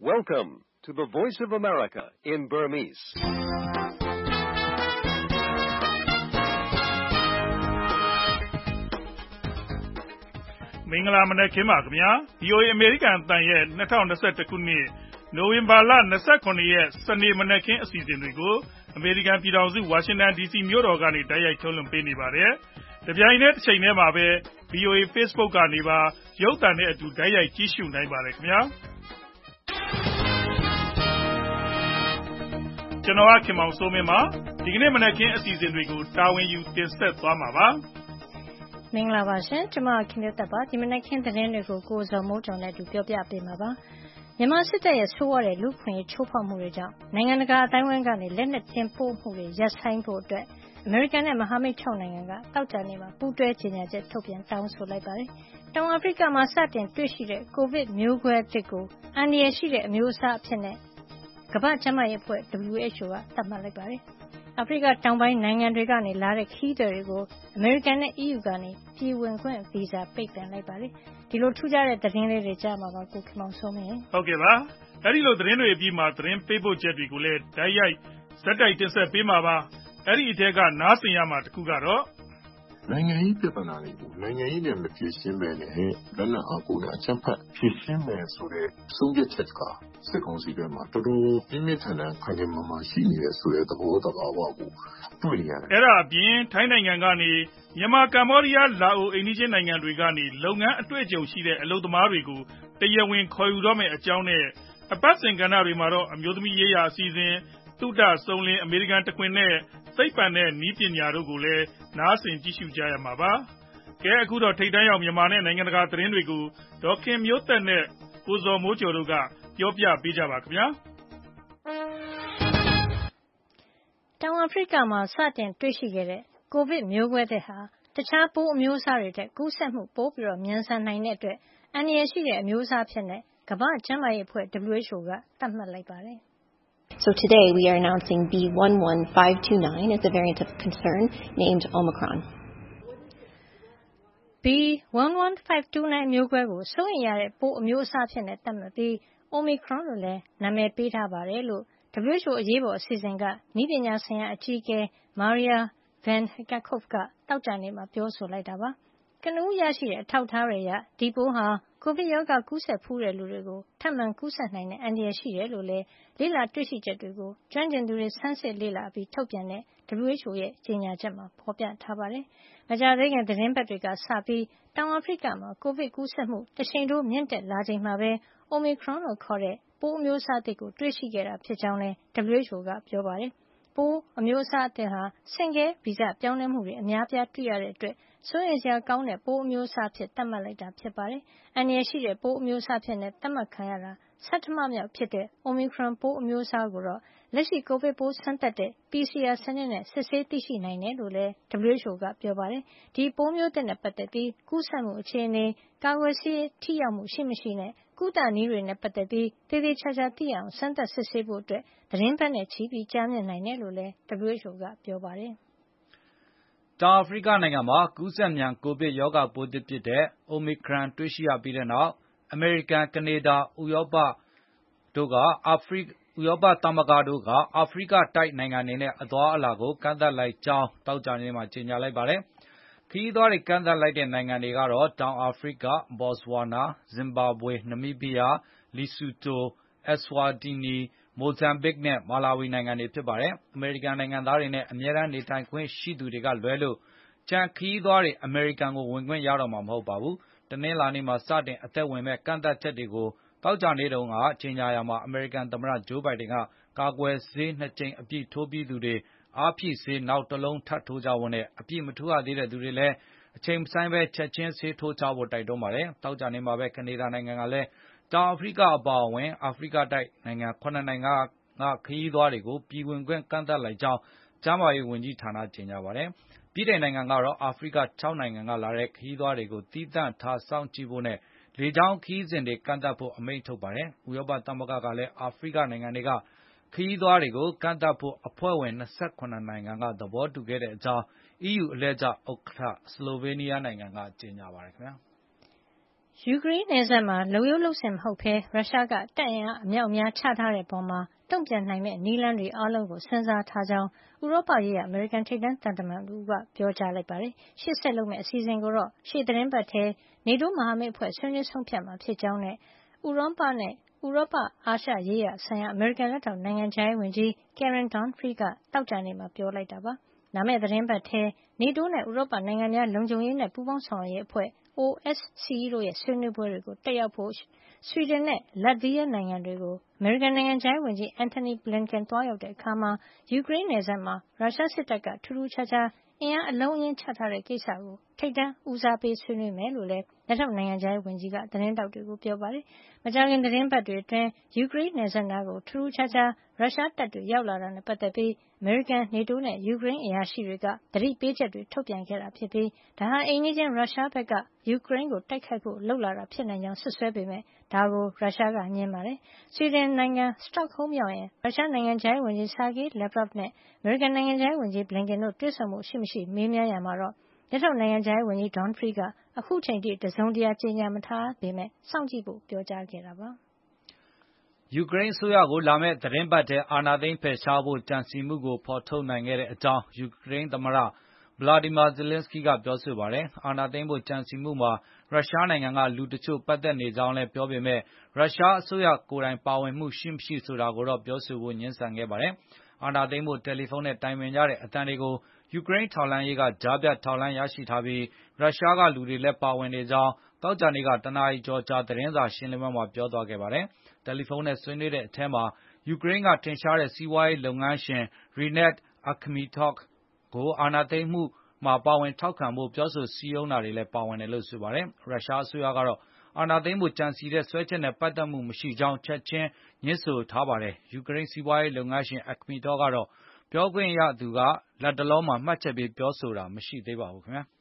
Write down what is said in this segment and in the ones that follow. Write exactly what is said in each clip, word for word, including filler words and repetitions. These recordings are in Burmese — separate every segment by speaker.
Speaker 1: Welcome to the Voice of America in Burmese.
Speaker 2: ။မင်္ဂလာမနက်ခင်းပါခင်ဗျာ။ V O A အမေရိကန်အသံရဲ့၂၀၂၁ခုနှစ်နိုဝင်ဘာလ၂၇ရက်စနေမနက်ခင်းအစီအစဉ်တွေကိုအမေရိကန်ပြည်ထောင်စုဝါရှင်တန် ဒီစီမြို့တော်ကနေတိုက်ရိုက်ထုတ်လွှင့်ပေးနေပါတယ်။တပြိုင်နက်တစ်ချိန်တည်းမှာပဲ V O A Facebook ကနေပါရုပ်သံနဲ့အတူတိုက်ရိုက်ကြည့်ရှုနိုင်ပါတယ်ခင်ဗျာ။ကျွန်တော်ခင်မောင်စိုးမင်းပါဒီကနေ့မနက်ခင်းအစီအစဉ်တွေကိုတာဝန်ယူတင်ဆက်သွားမှာပါ
Speaker 3: မင်္ဂလာပါရှင်ကျွန်မခင်ဗျတ်ပါဒီမနက်ခင်းသတင်းတွေကိုကိုဇော်မိုးကျော်နဲ့အတူပြောပြပေးမှာပါမြန်မာစစ်တပ်ရဲ့ဆိုးဝါးတဲ့လူခွင့်ချိုးဖောက်မှုတွေကြောင့်နိုင်ငံတကာအတိုင်းအဝန်းကနေလက်နက်တင်ပို့မှုတွေရပ်ဆိုင်းဖို့အတွက်အမေရိကန်နဲ့မဟာမိတ်၆နိုင်ငံကတောက်ကြနေမှာပူးတွဲကြေညာချက်ထုတ်ပြန်တောင်းဆိုလိုက်ပါတယ်တောင်အာဖရိကမှာစတင်တွေ့ရှိတဲ့ကိုဗစ်မျိုးကွဲအသစ်ကိုအန္တရာယ်ရှိတဲ့အမျိုးအစားအဖြစ်နဲ့ကမ္ဘာ့ကျန်းမာရေးအဖွဲ့ W H O ကသတ်မှတ်လိုက်ပါတယ်အာဖရိကတောင်ပိုင်းနိုင်ငံတွေကနေလာတဲ့ခရီးသည်တွေကိုအမေရိကန်နဲ့ E U ကနေပြည်ဝင်ခွင့်ဗီဇာပိတ်ပင်လိုက်ပါတယ်ဒီလိုထူးခြားတဲ့သတင်းလေးတွေကြားမှာပါကိုခင်မောင်စိုးမင်း
Speaker 2: ဟုတ်ကဲ့ပါအဲ့ဒီလိုသတင်းတွေအပြီးမှာသတင်းပေးပို့ချက်တွေကိုလည်းဓာတ်ရိုက်ဇက်တိုက်တင်ဆက်ပေးမှာပါအဲ့ဒီအထက်ကနားဆင်ရမှာတခုကတော့
Speaker 4: နိုင်ငံရေးပြဿနာတွေကိုနိုင်ငံရေးနဲ့မဖြေရှင်းပဲနဲ့လက်နက်အားကိုးနဲ့အချက်ဖက်ဖြေရှင်းမယ်ဆိုတဲ့ဆုံးဖြတ်ချက်ကစစ်ကောင်စီဘက်မှာတော်တော်ပြင်းပြထန်ထန်ခံကြမှာမရှိနေတဲ့ဆိုတဲ့သဘောတဘာဝကိုတွေ့ရတယ်
Speaker 2: အဲ့ဒါအပြင်ထိုင်းနိုင်ငံကနေမြန်မာကမ္ဘောဒီးယားလာအိုအိန္ဒိချင်းနိုင်ငံတွေကနေလုပ်ငန်းအတွေ့အကြုံရှိတဲ့အလုပ်သမားတွေကိုတရားဝင်ခေါ်ယူတော့မယ့်အကြောင်းနဲ့အပတ်စဉ်ကဏ္ဍတွေမှာတော့အမျိုးသမီးရေးရာအစီအစဉ်သုတစုံလင်အမေရိကန်တခွင်နဲ့သိပ္ပံနဲ့နည်းပညာတို့ကိုလည်းနားဆင်ကြည့်ရှုကြရမှာပါကဲအခုတော့ထိတ်တန့်ရောက်မြန်မာနဲ့နိုင်ငံတကာသတင်းတွေကိုဒေါခင်မျိုးသက်နဲ့ကိုဇော်မိုးကျော်တို့ကပြောပြပေးကြပါခင်ဗျာ
Speaker 3: တောင်အာဖရိကမှာစတင်တွေ့ရှိခဲ့တဲ့ကိုဗစ်မျိုးကွဲတဲ့ဟာတခြားပိုးအမျိုးအစားတွေတဲ့ကူးစက်မှုပိုပြီးတော့မြန်ဆန်နိုင်တဲ့အတွက်အန္တရာယ်ရှိတဲ့အမျိုးအစားဖြစ်တဲ့ကမ္ဘာ့ကျန်းမာရေးအဖွဲ့ W H O ကသတ်မှတ်လိုက်ပါတယ်
Speaker 5: So today we are announcing B one one five two nine as a variant of concern named Omicron.
Speaker 3: B one one five two nine မျိုးကွဲကိုစိုးရိမ်ရတဲ့ပိုးအမျိုးအစားဖြစ်နေသတ်မှတ်ပြီး Omicron လို့လည်းနာမည်ပေးထားပါတယ်လို့ W H O အရေးပေါ်အစီအစဉ်ကနည်းပညာဆိုင်ရာအကြီးအကဲ Maria Van Kerkhove ကတောက်ကြနေမှာပြောဆိုလိုက်တာပါကနဦးရရှိတဲ့အထောက်အထားတွေအရဒီပိုးဟာကိုဗစ်ရောဂါကူးစက်ဖူးတဲ့လူတွေကိုထပ်မံကူးစက်နိုင်တဲ့အန္တရာယ်ရှိတယ်လို့လည်းလေ့လာတွေ့ရှိချက်တွေကိုကျွမ်းကျင်သူတွေဆန်းစစ်လေ့လာပြီးထုတ်ပြန်တဲ့ W H O ရဲ့ကြေညာချက်မှာဖော်ပြထားပါတယ်။မကြာသေးခင်သတင်းပတ်တွေကစပြီးတောင်အာဖရိကမှာကိုဗစ်ကူးစက်မှုတရှိန်ထိုးမြင့်တက်လာချိန်မှာပဲ Omicron လို့ခေါ်တဲ့ပိုးအမျိုးအစားအသစ်ကိုတွေ့ရှိခဲ့တာဖြစ်ကြောင်းလည်း W H O ကပြောပါတယ်။ပိုးအမျိုးအစားအသစ်ဟာဆင့်ကဲဗီဇပြောင်းလဲမှုတွေအများပြားတွေ့ရတဲ့အတွက်စိုးရိမ်စရာကောင်းတဲ့ပိုးအမျိုးအစားဖြစ်သတ်မှတ်လိုက်တာဖြစ်ပါတယ်။အန္တရာယ်ရှိတဲ့ပိုးအမျိုးအစားဖြစ်နဲ့သတ်မှတ်ခံရတာဆဋ္ဌမမြောက်ဖြစ်တဲ့ Omicron ပိုးအမျိုးအစားကိုတော့လက်ရှိကိုဗစ်ပိုးစမ်းသပ်တဲ့ P C R စနစ်နဲ့စစ်ဆေးသိရှိနိုင်တယ်လို့လည်း W H O ကပြောပါတယ်။ဒီပိုးမျိုးသစ်နဲ့ပတ်သက်ပြီးကူးစက်မှုအခြေအနေကာကွယ်ဆေးထိရောက်မှုရှိမရှိနဲ့ကုသနည်းတွေနဲ့ပတ်သက်ပြီးသေသေးချာချာသိအောင်စမ်းသပ်စစ်ဆေးဖို့အတွက်သတင်းပတ်နဲ့ချီပြီးကြားမြင်နိုင်တယ်လို့လည်း W H O ကပြောပါတယ်
Speaker 6: ။တောင်အာဖရိကနိုင်ငံမှာကူးစက်မြန်ကိုဗစ်ရောဂါပိုးသစ်ဖြစ်တဲ့ Omicron တွေ့ရှိရပြီးတဲ့နောက်အမေရိကန်၊ကနေဒါ၊ဥရောပတို့ကအာဖရိကဥရောပသမဂ္ဂတို့ကအာဖရိကတိုက်နိုင်ငံတွေနဲ့အသွားအလာကိုကန့်သတ်လိုက်ကြောင်းသောကြာနေ့မှာကြေညာလိုက်ပါတယ်။ခရီးသွားတွေကန့်သတ်လိုက်တဲ့နိုင်ငံတွေကတော့တောင်အာဖရိက၊ဘော့ဆွာနာ၊ဇင်ဘာဘွေ၊နမီးဘီးယား၊လီဆူတို၊အက်စဝါတီနီ၊မိုဇမ်ဘစ်နဲ့မာလာဝီနိုင်ငံတွေဖြစ်ပါတယ်။အမေရိကန်နိုင်ငံသားတွေနဲ့အမြဲတမ်းနေထိုင်ခွင့်ရှိသူတွေကလွဲလို့ကျန်ခရီးသွားတွေအမေရိကန်ကိုဝင်ခွင့်ရတော့မှာမဟုတ်ပါဘူး။တနင်္လာနေ့မှာစတင်အသက်ဝင်မဲ့ကန့်သတ်ချက်တွေကိုသောကြာနေ့တုန်းကကြေညာရာမှာအမေရိကန်သမ္မတဂျိုးဘိုင်ဒန်ကကာကွယ်ဆေးနှစ်ကြိမ်အပြည့်ထိုးပြီးသူတွေအားဖြည့်ဆေးနောက်တလုံးထပ်ထိုးကြဖို့နဲ့အပြည့်မထိုးရသေးတဲ့သူတွေလည်းအချိန်မဆိုင်းပဲချက်ချင်းဆေးထိုးကြဖို့တိုက်တွန်းပါတယ်။သောကြာနေ့မှာပဲကနေဒါနိုင်ငံကလည်းတောင်အာဖရိကအပါအဝင်အာဖရိကတိုက်နိုင်ငံခုနစ်နိုင်ငံကခရီးသွားတွေကိုပြည်ဝင်ခွင့်ကန့်သတ်လိုက်ကြောင်းကျန်းမာရေးဝန်ကြီးဌာနကြေညာပါတယ်။ဗြိတိန်နိုင်ငံကတော့အာဖရိကခြောက်နိုင်ငံကလာတဲ့ခရီးသွားတွေကိုသီးသန့်ထားစောင့်ကြည့်ဖို့နဲ့လေကြောင်းခရီးစဉ်တွေကန့်သတ်ဖို့အမိန့်ထုတ်ပါတယ်။ဥရောပသမဂ္ဂကလည်းအာဖရိကနိုင်ငံတွေကခရီးသွားတွေကိုကန့်သတ်ဖို့အဖွဲ့ဝင်၂၇နိုင်ငံကသဘောတူခဲ့တဲ့အကြောင်း E U အလှည့်ကျဥက္ကဋ္ဌဆလိုဗေးနီးယားနိုင်ငံကကြေညာပါတယ်ခင်ဗျာ။
Speaker 3: ယူကရိန်းနယ်စပ်မှာလုံရုပ်လုံစင်မဟုတ်ဘဲရုရှားကတပ်အင်အားအမြောက်အများချထားတဲ့အပေါ်မှာတုံ့ပြန်နိုင်မယ့်နည်းလမ်းတွေအားလုံးကိုစဉ်းစားထားကြောင်းဥရောပရေးရာအမေရိကန်ထိပ်တန်းသံတမန်တို့ကပြောကြားလိုက်ပါတယ်။ရှေ့ဆက်လုပ်မယ့်အစီအစဉ်ကိုတော့ရှေ့သတင်းပတ်ထဲနေတိုးမဟာမိတ်အဖွဲ့ဆွေးနွေးဆုံးဖြတ်မှာဖြစ်ကြောင်းနဲ့ဥရောပနဲ့ဥရောပအာရှရေးရာဆိုင်ရာအမေရိကန်လက်ထောက်နိုင်ငံခြားရေးဝန်ကြီး Karen Donfrey ကတောက်ကြနေမှာပြောလိုက်တာပါ။လာမယ့်သတင်းပတ်ထဲနေတိုးနဲ့ဥရောပနိုင်ငံများလုံခြုံရေးနဲ့ပူးပေါင်းဆောင်ရွက်ရေးအဖွဲ့ O S C E တို့ရဲ့ဆွေးနွေးပွဲတွေကိုတက်ရောက်ဖို့ဆွီဒင်နဲ့လတ်ဗီးယားနိုင်ငံတွေကိုအမေရိကန်နိုင်ငံခြားရေးဝန်ကြီး Antony Blinken သွားရောက်တဲ့အခါမှာယူကရိန်းနယ်စပ်မှာရုရှားစစ်တပ်ကထူးထူးခြားခြားအင်အားအလုံးအရင်းချထားတဲ့ကိစ္စကိုထိပ်တန်းဦးစားပေးဆွေးနွေးမယ်လို့လည်းလက်ထောက်နိုင်ငံခြားရေးဝန်ကြီးကသတင်းတောက်တွေကိုပြောပါတယ်။မကြာခင်သတင်းပတ်တွေအတွင်းယူကရိန်းနယ်စပ်နားကိုထူးထူးခြားခြားရုရှားတပ်တွေရောက်လာတာနဲ့ပတ်သက်ပြီးအမေရိကန်နေတိုးနဲ့ယူကရိန်းအရာရှိတွေကသတိပေးချက်တွေထုတ်ပြန်ခဲ့တာဖြစ်ပြီးဒါဟာအိမ်နီးချင်းရုရှားဘက်ကယူကရိန်းကိုတိုက်ခိုက်ဖို့လှုပ်လာတာဖြစ်နိုင်ကြောင်းဆွဆွဲပေမဲ့ဒါကိုရုရှားကငြင်းပါတယ်။ဆွီဒင်နိုင်ငံစတော့ဟုမ်းရောက်ရင်ရုရှားနိုင်ငံခြားရေးဝန်ကြီး Sergei Lavrov နဲ့အမေရိကန်နိုင်ငံခြားရေးဝန်ကြီး Blinken တို့တွေ့ဆုံမှုရှိမရှိမေးမြန်းရမှာတော့လက်ထောက်နိုင်ငံခြားရေးဝန်ကြီး Donfrey ကအခုချိန်ထိတစုံတရာကြေညာမထားပေမဲ့စောင့်ကြည့်ဖို့ပြောကြားခဲ့တာပါ
Speaker 6: ။ယူကရိန်းအစိုးရကိုလာမယ့်သတင်းပတ်ထဲအာဏာသိမ်းဖယ်ရှားဖို့ကြံစည်မှုကိုဖော်ထုတ်နိုင်ခဲ့တဲ့အကြောင်းယူကရိန်းသမ္မတ Volodymyr Zelenskyy ကပြောဆိုပါတယ်။အာဏာသိမ်းဖို့ကြံစည်မှုမှာရုရှားနိုင်ငံကလူတချို့ပတ်သက်နေကြောင်းလည်းပြောပေမဲ့ရုရှားအစိုးရကိုယ်တိုင်ပါဝင်မှုရှိမရှိဆိုတာကိုတော့ပြောဆိုဖို့ငြင်းဆန်ခဲ့ပါတယ်။အာဏာသိမ်းဖို့တယ်လီဖုန်းနဲ့တိုင်ပင်ကြတဲ့အသံတွေကိုယူကရိန်းထောက်လှမ်းရေးကကြားဖြတ်ထောက်လှမ်းရရှိထားပြီးရုရှားကလူတွေလည်းပါဝင်နေကြောင်းသောကြာနေ့ကတနာရီကျော်ကြာသတင်းစာရှင်းလင်းပွဲမှာပြောသွားခဲ့ပါတယ်။တယ်လီဖုန်းနဲ့ဆွေးနွေးတဲ့အထဲမှာယူကရိန်းကထင်ရှားတဲ့စီးပွားရေးလုပ်ငန်းရှင် Rinat Akhmetov ကိုအာဏာသိမ်းမှုမှာပါဝင်ထောက်ခံဖို့ပြောဆိုစည်းရုံးတာတွေလည်းပါဝင်တယ်လို့ဆိုပါတယ်။ရုရှားအစိုးရကတော့အာဏာသိမ်းဖို့ကြံစည်တဲ့စွဲချက်နဲ့ပတ်သက်မှုမရှိကြောင်းချက်ချင်းငြင်းဆိုထားပါတယ်။ယူကရိန်းစီးပွားရေးလုပ်ငန်းရှင် Akhmetov ကတော့ပြောခွင့်ရသူကလတ်တလောမှာမှတ်ချက်ပေးပြောဆိုတာမရှိသေးပါဘူးခင်ဗျာ။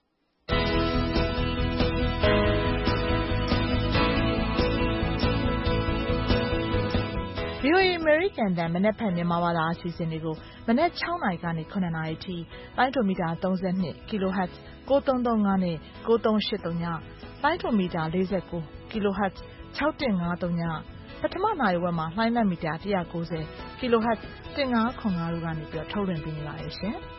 Speaker 7: ဗွီအိုအေ American တန်မနက်ဖြန်မြန်မာဘာသာအစီအစဉ်တွေကိုမနက်၆နာရီကနေ၇နာရီထိပိုင်းတိုမီတာ၃၂ kHz ၉၃၃၅နဲ့၉၃၈၃ညပိုင်းတိုမီတာ၄၉ kHz ၆၁၅၃ညပထမနာရီဝက်မှာလှိုင်းလက်မီတာ၁၉၀ kHz ၁၅၇၅တို့ကနေပြီးထုတ်လွှင့်ပေးနေပါတယ်ရှင်။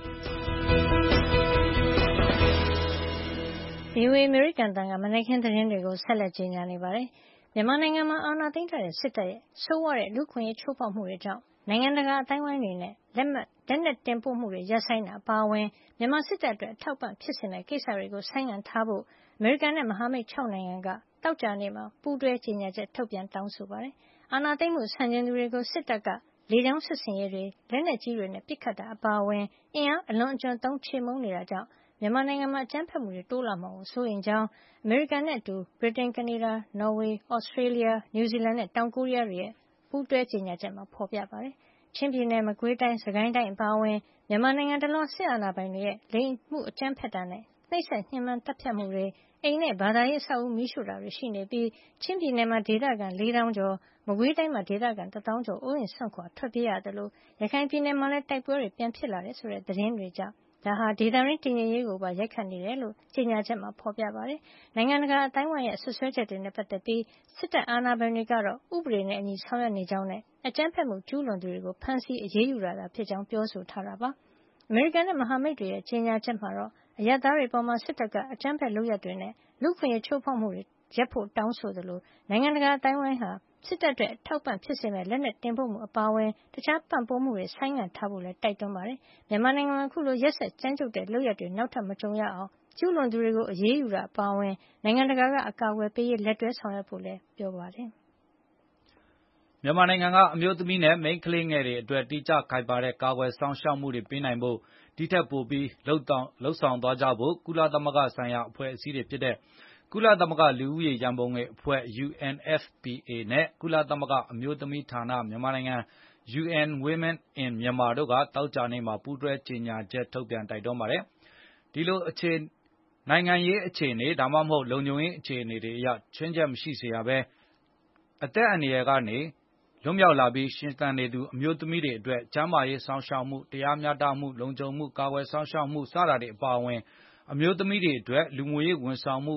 Speaker 3: ဗွီအိုအေ American တန်ကမနက်ခင်းသတင်းတွေကိုဆက်လက်ကြေညာနေပါတယ်။မြန်မာနိုင်ငံမှာအာဏာသိမ်းထားတဲ့စစ်တပ်ရဲ့ဆိုးဝါးတဲ့လူ့အခွင့်အရေးချိုးဖောက်မှုတွေကြောင့်နိုင်ငံတကာအသိုင်းအဝိုင်းတွေနဲ့လက်မှတ်လက်နက်တင်ပို့မှုတွေရပ်ဆိုင်းတာအပါအဝင်မြန်မာစစ်တပ်အတွက်အထောက်ပံ့ဖြစ်စေမယ့်ကိစ္စတွေကိုဆိုင်းငံ့ထားဖို့အမေရိကန်နဲ့မဟာမိတ်၆နိုင်ငံကတောက်ကြနေ့မှာပူးတွဲကြေညာချက်ထုတ်ပြန်တောင်းဆိုပါတယ်။အာဏာသိမ်းမှုဆန့်ကျင်သူတွေကိုစစ်တပ်ကလေကြောင်းစစ်ဆင်ရေးတွေလက်နက်ကြီးတွေနဲ့ပစ်ခတ်တာအပါအဝင်အင်အားအလွန်အကျွံသုံးချေမှုန်းနေတာကြောင့်မြန်မာနိုင်ငံမှာအကြမ်းဖက်မှုတွေတိုးလာမှာကိုစိုးရိမ်ကြောင်းအမေရိကန်နဲ့အတူဗြိတိန်၊ကနေဒါ၊နော်ဝေ၊ဩစတြေးလျ၊နယူးဇီလန်နဲ့တောင်ကိုရီးယားတွေရဲ့ပူးတွဲကြေညာချက်မှာဖော်ပြပါတယ်။ချင်းပြည်နယ်၊မကွေးတိုင်း၊စစ်ကိုင်းတိုင်းအပါအဝင်မြန်မာနိုင်ငံတလွှားစစ်အာဏာပိုင်တွေရဲ့လိင်မှုအကြမ်းဖက်တာနဲ့နှိပ်စက်ညှဉ်းပန်းသတ်ဖြတ်မှုတွေအိမ်နဲ့ဘာသာရေးအဆောက်အဦးမီးရှို့တာတွေရှိနေပြီးချင်းပြည်နယ်မှာဒေသခံလေးသောင်းကျော်မကွေးတိုင်းမှာဒေသခံတသောင်းကျော်အိုးအိမ်စွန့်ခွာထွက်ပြေးရသလိုရခိုင်ပြည်နယ်မှာလည်းတိုက်ပွဲတွေပြန်ဖြစ်လာတယ်ဆိုတဲ့သတင်းတွေကြောင့်ဒါဟာဒေသတွင်းတည်ငြိမ်ရေးကိုပါရိုက်ခတ်နေတယ်လို့ကြေညာချက်မှာဖော်ပြပါတယ်။နိုင်ငံတကာအတိုင်းအဝိုင်းရဲ့ဆွဆွဲချက်တွေနဲ့ပတ်သက်ပြီးစစ်တပ်အာဏာပိုင်တွေကတော့ဥပဒေနဲ့အညီဆောင်ရွက်နေကြောင်းနဲ့အကြမ်းဖက်မှုကျူးလွန်သူတွေကိုဖမ်းဆီးအရေးယူတာသာဖြစ်ကြောင်းပြောဆိုထားတာပါ။အမေရိကန်နဲ့မဟာမိတ်တွေရဲ့ကြေညာချက်မှာတော့အရပ်သားတွေပေါ်မှာစစ်တပ်ကအကြမ်းဖက်လုပ်ရပ်တွေနဲ့လူ့အခွင့်အရေးချိုးဖောက်မှုတွေရပ်ဖို့တောင်းဆိုသလိုနိုင်ငံတကာအတိုင်းအဝိုင်းဟာစစ်တပ်အတွက်ထောက်ပံ့ဖြစ်စေမဲ့လက်နက်တင်ပို့မှုအပါအဝင်တခြားပံ့ပိုးမှုတွေဆိုင်းငံ့ထားဖို့လည်းတိုက်တွန်းပါတယ်။မြန်မာနိုင်ငံမှာအခုလိုရက်စက်ကြမ်းကြုတ်တဲ့လုပ်ရပ်တွေနောက်ထပ်မကြုံရအောင်ကျူးလွန်သူတွေကိုအရေးယူတာအပါအဝင်နိုင်ငံတကာကအကာအကွယ်ပေးရေးလက်တွဲဆောင်ရွက်ဖို့လည်းပြောပါတယ်
Speaker 6: ။မြန်မာနိုင်ငံကအမျိုးသမီးနဲ့မိန်းကလေးငယ်တွေအတွက်တိကျခိုင်ပါတဲ့ကာကွယ်စောင့်ရှောက်မှုတွေပေးနိုင်ဖို့ဒီထက်ပိုပြီးလုပ်ဆောင်လုပ်ဆောင်သွားကြဖို့ကုလသမဂ္ဂဆိုင်ရာအဖွဲ့အစည်းတွေဖြစ်တဲ့ကုလသမဂ္ဂလူဦးရေရန်ပုံငွေအဖွဲ့ U N F P A နဲ့ကုလသမဂ္ဂအမျိုးသမီးဌာနမြန်မာနိုင်ငံ U N Women in Myanmar တို့ကသောကြာနေ့မှာပူးတွဲကြေညာချက်ထုတ်ပြန်တိုက်တွန်းပါတယ်။ဒီလိုအခြေနိုင်ငံရေးအခြေအနေဒါမှမဟုတ်လုံခြုံရေးအခြေအနေတွေအရချွင်းချက်မရှိစေရဘဲအသက်အန္တရာယ်ကနေလွတ်မြောက်လာပြီးရှင်သန်နေသူအမျိုးသမီးတွေအတွက်ကျန်းမာရေးစောင့်ရှောက်မှုတရားမျှတမှုလုံခြုံမှုကာကွယ်စောင့်ရှောက်မှုစတာတွေအပါအဝင်အမျိုးသမီးတွေအတွက်လူမှုရေးဝန်ဆောင်မှု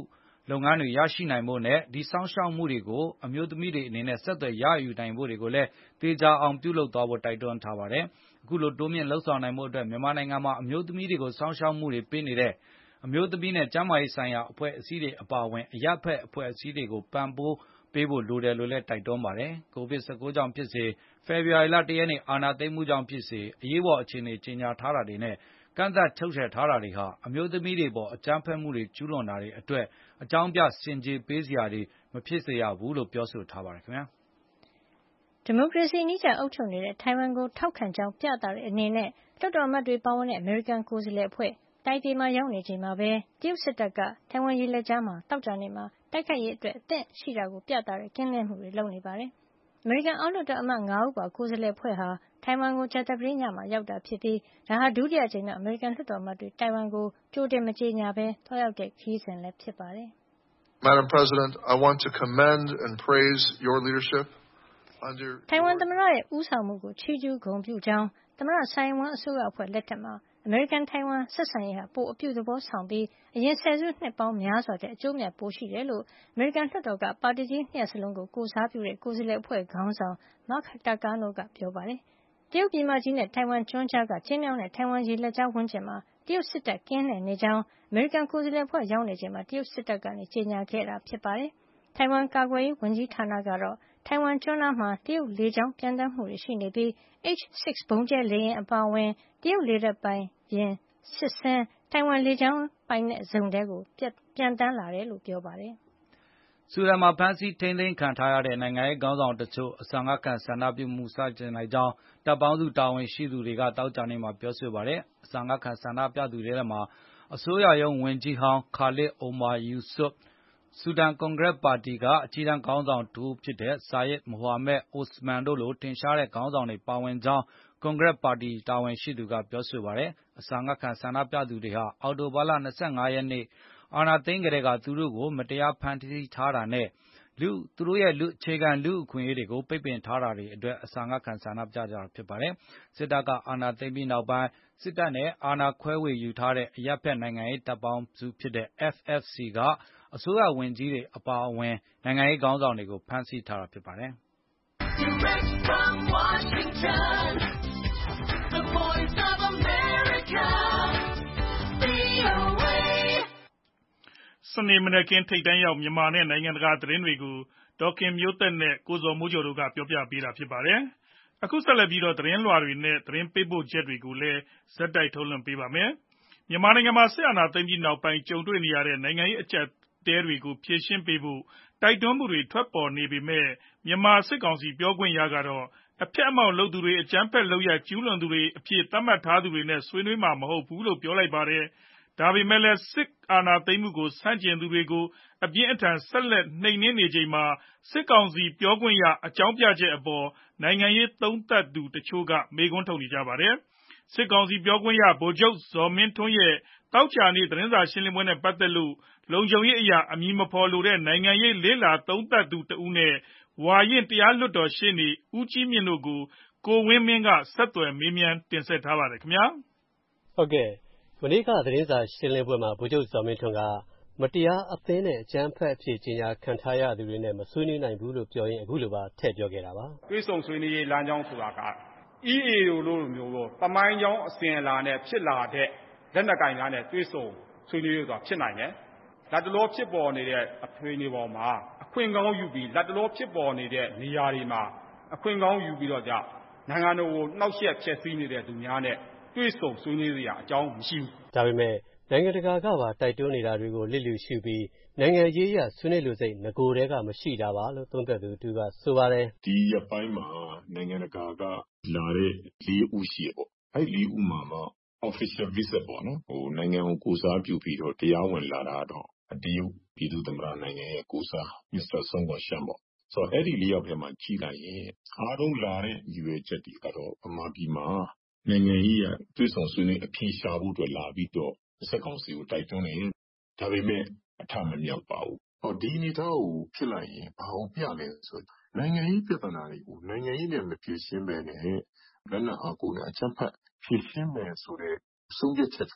Speaker 6: လုပ်ငန်းတွေရရှိနိုင်ဖို့နဲ့ဒီစောင့်ရှောက်မှုတွေကိုအမျိုးသမီးတွေအနေနဲ့ဆက်သွယ်ရယူနိုင်ဖို့တွေကိုလည်းသေချာအောင်ပြုလုပ်သွားဖို့တိုက်တွန်းထားပါတယ်။အခုလိုတိုးမြင့်လှုပ်ဆောင်နိုင်ဖို့အတွက်မြန်မာနိုင်ငံမှာအမျိုးသမီးတွေကိုစောင့်ရှောက်မှုတွေပေးနေတဲ့အမျိုးသမီးနဲ့ကျန်းမာရေးဆိုင်ရာအဖွဲ့အစည်းတွေအပါအဝင်အရပ်ဖက်အဖွဲ့အစည်းတွေကိုပံ့ပိုးပေးဖို့လိုတယ်လို့လည်းတိုက်တွန်းပါတယ်။ ကိုဗစ် ၁၉ ကြောင့်ဖြစ်စေဖေဖော်ဝါရီလ ၁ ရက်နေ့အာဏာသိမ်းမှုကြောင့်ဖြစ်စေအရေးပေါ်အခြေအနေကြေညာထားတာတွေနဲ့ကန့်သတ်ချုပ်ချယ်ထားတာတွေဟာအမျိုးသမီးတွေပေါ်အကြမ်းဖက်မှုတွေကျူးလွန်တာတွေအတွက်အကြောင်းပြဆင်ခြေပေးစရာတွေမဖြစ်စေရဘူးလို့ပြောဆိုထားပါတယ်ခင်ဗျာ
Speaker 3: ဒီမိုကရေစီနည်းကျအုပ်ချုပ်နေတဲ့ထိုင်ဝမ်ကိုထောက်ခံကြောင်းပြသတဲ့အနေနဲ့လွှတ်တော်အမတ်တွေပါဝင်တဲ့အမေရိကန်ကိုယ်စားလှယ်အဖွဲ့တိုင်ပေမှာရောက်နေချိန်မှာပဲတရုတ်စစ်တပ်ကထိုင်ဝမ်ရေလက်ကြားမှာတောက်ကြနေမှာတိုက်ခိုက်ရေးအတွက်အသင့်ရှိတာကိုပြသတဲ့ကင်းလင်းမှုတွေလုပ်နေပါတယ်။အမေရိကန်အောက်လွှတ်တော်အမတ်၅ဦးပါကိုယ်စားလှယ်အဖွဲ့ဟာထိုင်ဝမ်ကိုကြာသပတေးညမှာရောက်တာဖြစ်ပြီးဒါဟာဒုတိယအကြိမ်မြောက်အမေရိကန်လွှတ်တော်အမတ်တွေတိုင်ဝမ်ကိုကြိုတင်မကြေညာဘဲသွားရောက်တဲ့ခရီးစဉ်လည်းဖြစ်ပါတယ်။
Speaker 8: Madam President, I want to commend and praise your leadership.
Speaker 3: ထိုင်ဝမ်သမ္မတရဲ့ဦးဆောင်မှုကိုချီးကျူးဂုဏ်ပြုကြောင်းသမ္မတဆိုင်ဝမ်အစိုးရအဖွဲ့လက်ထက်မှာအမေရိကန်ထိုင်ဝမ်ဆက်ဆံရေးဟာပိုအပြုသဘောဆောင်ပြီးအရင်ဆယ်စုနှစ်ပေါင်းများစွာတဲ့အကျိုးမြတ်ပိုရှိတယ်လို့အမေရိကန်လွှတ်တော်ကပါတီကြီးနှစ်ရပ်စလုံးကိုကိုယ်စားပြုတဲ့ကိုယ်စားလှယ်အဖွဲ့ခေါင်းဆောင် Mark Takano ကပြောပါတယ်။တရုတ်ပြည်မကြီးနဲ့ထိုင်ဝမ်ကျွန်းကြားကကျဉ်းမြောင်းတဲ့ထိုင်ဝမ်ရေလက်ကြားဝန်းကျင်မှာတရုတ်စစ်တပ်ကင်းလှည့်နေကြောင်းအမေရိကန်ကိုယ်စားလှယ်အဖွဲ့ရောက်နေချိန်မှာတရုတ်စစ်တပ်ကကြေညာခဲ့တာဖြစ်ပါတယ်။ထိုင်ဝမ်ကာကွယ်ရေးဝန်ကြီးဌာနကတော့ထိုင်ဝမ်ကျွန်းနားမှာတရုတ်လေကြောင်းပျံသန်းမှုတွေရှိနေပြီး H ၆ ဗုံးကျဲလေယာဉ်အပါအဝင်တရုတ်လေတပ်ပိုင်ယာဉ်စစ်စင်းထိုင်ဝမ်လေကြောင်းပိုင်နက်ဇုန်ထဲကိုပျံသန်းလာတယ်လို့ပြောပါတယ်
Speaker 6: ။ဆူဒန်မှာဖမ်းဆီးထိန်းသိမ်းခံထားရတဲ့နိုင်ငံရေးခေါင်းဆောင်တချို့အစာငတ်ခံဆန္ဒပြုမှုစတင်လိုက်ကြောင်းတပ်ပေါင်းစုတာဝန်ရှိသူတွေကတောက်ကြနေမှာပြောဆိုပါတယ်။အစာငတ်ခံဆန္ဒပြသူတွေထဲမှာအစိုးရရုံးဝန်ကြီးဟောင်းခါလစ်အိုမာယူဆွတ်ဆူဒန်ကွန်ဂရက်ပါတီကအကြီးတန်းခေါင်းဆောင်တဦးဖြစ်တဲ့ဆာရစ်မိုဟာမက်အိုစမန်တို့လိုထင်ရှားတဲ့ခေါင်းဆောင်တွေပါဝင်ကြောင်းကွန်ဂရက်ပါတီတာဝန်ရှိသူကပြောဆိုပါတယ်။အစာငတ်ခံဆန္ဒပြသူတွေဟာအော်တိုဘာလ၂၅ရက်နေ့အာဏာသိမ်းကလေးကသူတို့ကိုမတရားဖမ်းဆီးထားတာနဲ့လူသူတို့ရဲ့လူအခြေခံလူအခွင့်အရေးတွေကိုပိတ်ပင်ထားတာတွေအတွက်အစာငတ်ခံဆန္ဒပြကြတာဖြစ်ပါတယ်။စစ်တပ်ကအာဏာသိမ်းပြီးနောက်ပိုင်းစစ်တပ်နဲ့အာဏာခွဲဝေယူထားတဲ့အရပ်ဖက်နိုင်ငံရေးတပ်ပေါင်းစုဖြစ်တဲ့ F F C ကအစိုးရဝန်ကြီးတွေအပါအဝင်နိုင်ငံရေးခေါင်းဆောင်တွေကိုဖမ်းဆီးထားတာဖြစ်ပါတယ်။
Speaker 2: Direct from Washington, the voice of America, V O A စနေမနက်ခင်းထိပ်တန်းရောက်မြန်မာနဲ့နိုင်ငံတကာသတင်းတွေကိုဒေါက်ခင်မျိုးသက်နဲ့ကိုဇော်မိုးကျော်တို့ကပြောပြပေးတာဖြစ်ပါတယ်။အခုဆက်လက်ပြီးတော့သတင်းလွှာတွေနဲ့သတင်းပေးပို့ချက်တွေကိုလည်းဇက်တိုက်ထုတ်လွှင့်ပေးပါမယ်။မြန်မာနိုင်ငံမှာစစ်အာဏာသိမ်းပြီးနောက်ပိုင်းကြုံတွေ့နေရတဲ့နိုင်ငံရေးအကျပ်တဲတွေကိုဖြေရှင်းပေးဖို့တိုက်တွန်းမှုတွေထွက်ပေါ်နေပေမဲ့မြန်မာစစ်ကောင်စီပြောခွင့်ရကတော့အဖျက်အမှောင့်လုပ်သူတွေအကြမ်းဖက်လုပ်ရကျူးလွန်သူတွေအဖြစ်သတ်မှတ်ထားသူတွေနဲ့ဆွေးနွေးမှာမဟုတ်ဘူးလို့ပြောလိုက်ပါတယ်။ဒါပေမဲ့လည်းစစ်အာဏာသိမ်းမှုကိုဆန့်ကျင်သူတွေကိုအပြင်းအထန်ဆက်လက်နှိမ်နင်းနေချိန်မှာစစ်ကောင်စီပြောခွင့်ရအကြောင်းပြချက်အပေါ်နိုင်ငံရေးသုံးသပ်သူတချို့ကမေးခွန်းထုတ်နေကြပါတယ်။စစ်ကောင်စီပြောခွင့်ရဗိုလ်ချုပ်ဇော်မင်းထွန်းရဲ့သောကြာနေ့သတင်းစာရှင်းလင်းပွဲနဲ့ပတ်သက်လို့လုံခြုံရေးအရာအမည်မဖော်လိုတဲ့နိုင်ငံရေးလေ့လာသုံးသပ်သူတဦးနဲ့ဝါရင့်တရားလွှတ်တော်ရှေ့နေဦးကြီးမြင့်တို့ကိုကိုဝင်းမင်းကဆက်သွယ်မေးမြန်းတင်ဆက်ထားပါတယ်ခင်ဗျာ
Speaker 9: ။ဟုတ်ကဲ့မနေ့ကသတင်းစာရှင်းလင်းပွဲမှာဗိုလ်ချုပ်ဇော်မင်းထွန်းကမတရားအသင်းနဲ့အကြမ်းဖက်အဖြစ်ကြေညာခံထားရသူတွေနဲ့မဆွေးနွေးနိုင်ဘူးလို့ပြောရင်အခုလိုပါထည့်ပြောခဲ့တာပါ
Speaker 10: ။တွေးဆုံဆွေးနွေးရေးလမ်းကြောင်းဆိုတာက E A လိုလိုမျိုးတော့တမိုင်းကြောင်းအစဉ်အလာနဲ့ဖြစ်လာတဲ့လက်နက်ကင်များနဲ့တွေးဆုံဆွေးနွေးရေးဆိုတာဖြစ်နိုင်တယ်။လက်တလောဖြစ်ပေါ်နေတဲ့အထွေအပေါ်မှာအခွင့်ကောင်းယူပြီးလက်တလောဖြစ်ပေါ်နေတဲ့နေရာတွေမှာအခွင့်ကောင်းယူပြီးတော့ကြနိုင်ငံတော်ကိုနှောက်ယှက်ဖျက်ဆီးနေတဲ့သူများနဲ့တွေးဆုံဆွေးနွေးစရာအကြောင်းမရှိဘူး
Speaker 9: ။ဒါပေမဲ့နိုင်ငံတကာကပါတိုက်တွန်းနေတာတွေကိုလစ်လျူရှုပြီးနိုင်ငံရေးရဆွေးနွေးလိုစိတ်ငကိုယ်တည်းကမရှိတာပါလို့သုံးသပ်သူတူကဆိုပါတယ်
Speaker 4: ။ဒီရက်ပိုင်းမှာနိုင်ငံတကာကလာတဲ့လေးဦးရှိပေါ့။အဲ့လေးဦးမှာမှ official visit ပေါ့နော်ဟိုနိုင်ငံကိုကိုစားပြုပြီးတော့တရားဝင်လာတာတော့တရုတ်ပြည်သူ့သမ္မတနိုင်ငံရဲ့ကိုစားမစ္စတာဆွန်ကော်ရှန်ပေါ့ဆိုတော့အဲ့ဒီလေးယောက်ထဲမှာကြီးလိုက်ရင်အားလုံးလာတဲ့ရည်ရွယ်ချက်တွေကတော့ဗမာပြည်မှာနိုင်ငံရေးရတွေးဆောင်ဆွေးနွေးအဖြေရှာဖို့အတွက်လာပြီးတော့စက်ကောင်စီကိုတိုက်တွန်းနေဒါပေမဲ့အထမမြောက်ပါဘူးဟောဒီအနေထားကိုဖြစ်လိုက်ရင်ဘာအောင်ပြလဲဆိုနိုင်ငံရေးပြဿနာတွေကိုနိုင်ငံရေးနဲ့မဖြေရှင်းပဲနဲ့လက်နက်အားကိုးနဲ့အချက်ဖက်ဖြေရှင်းမယ်ဆိုတဲ့ဆုံးဖြတ်ချက်က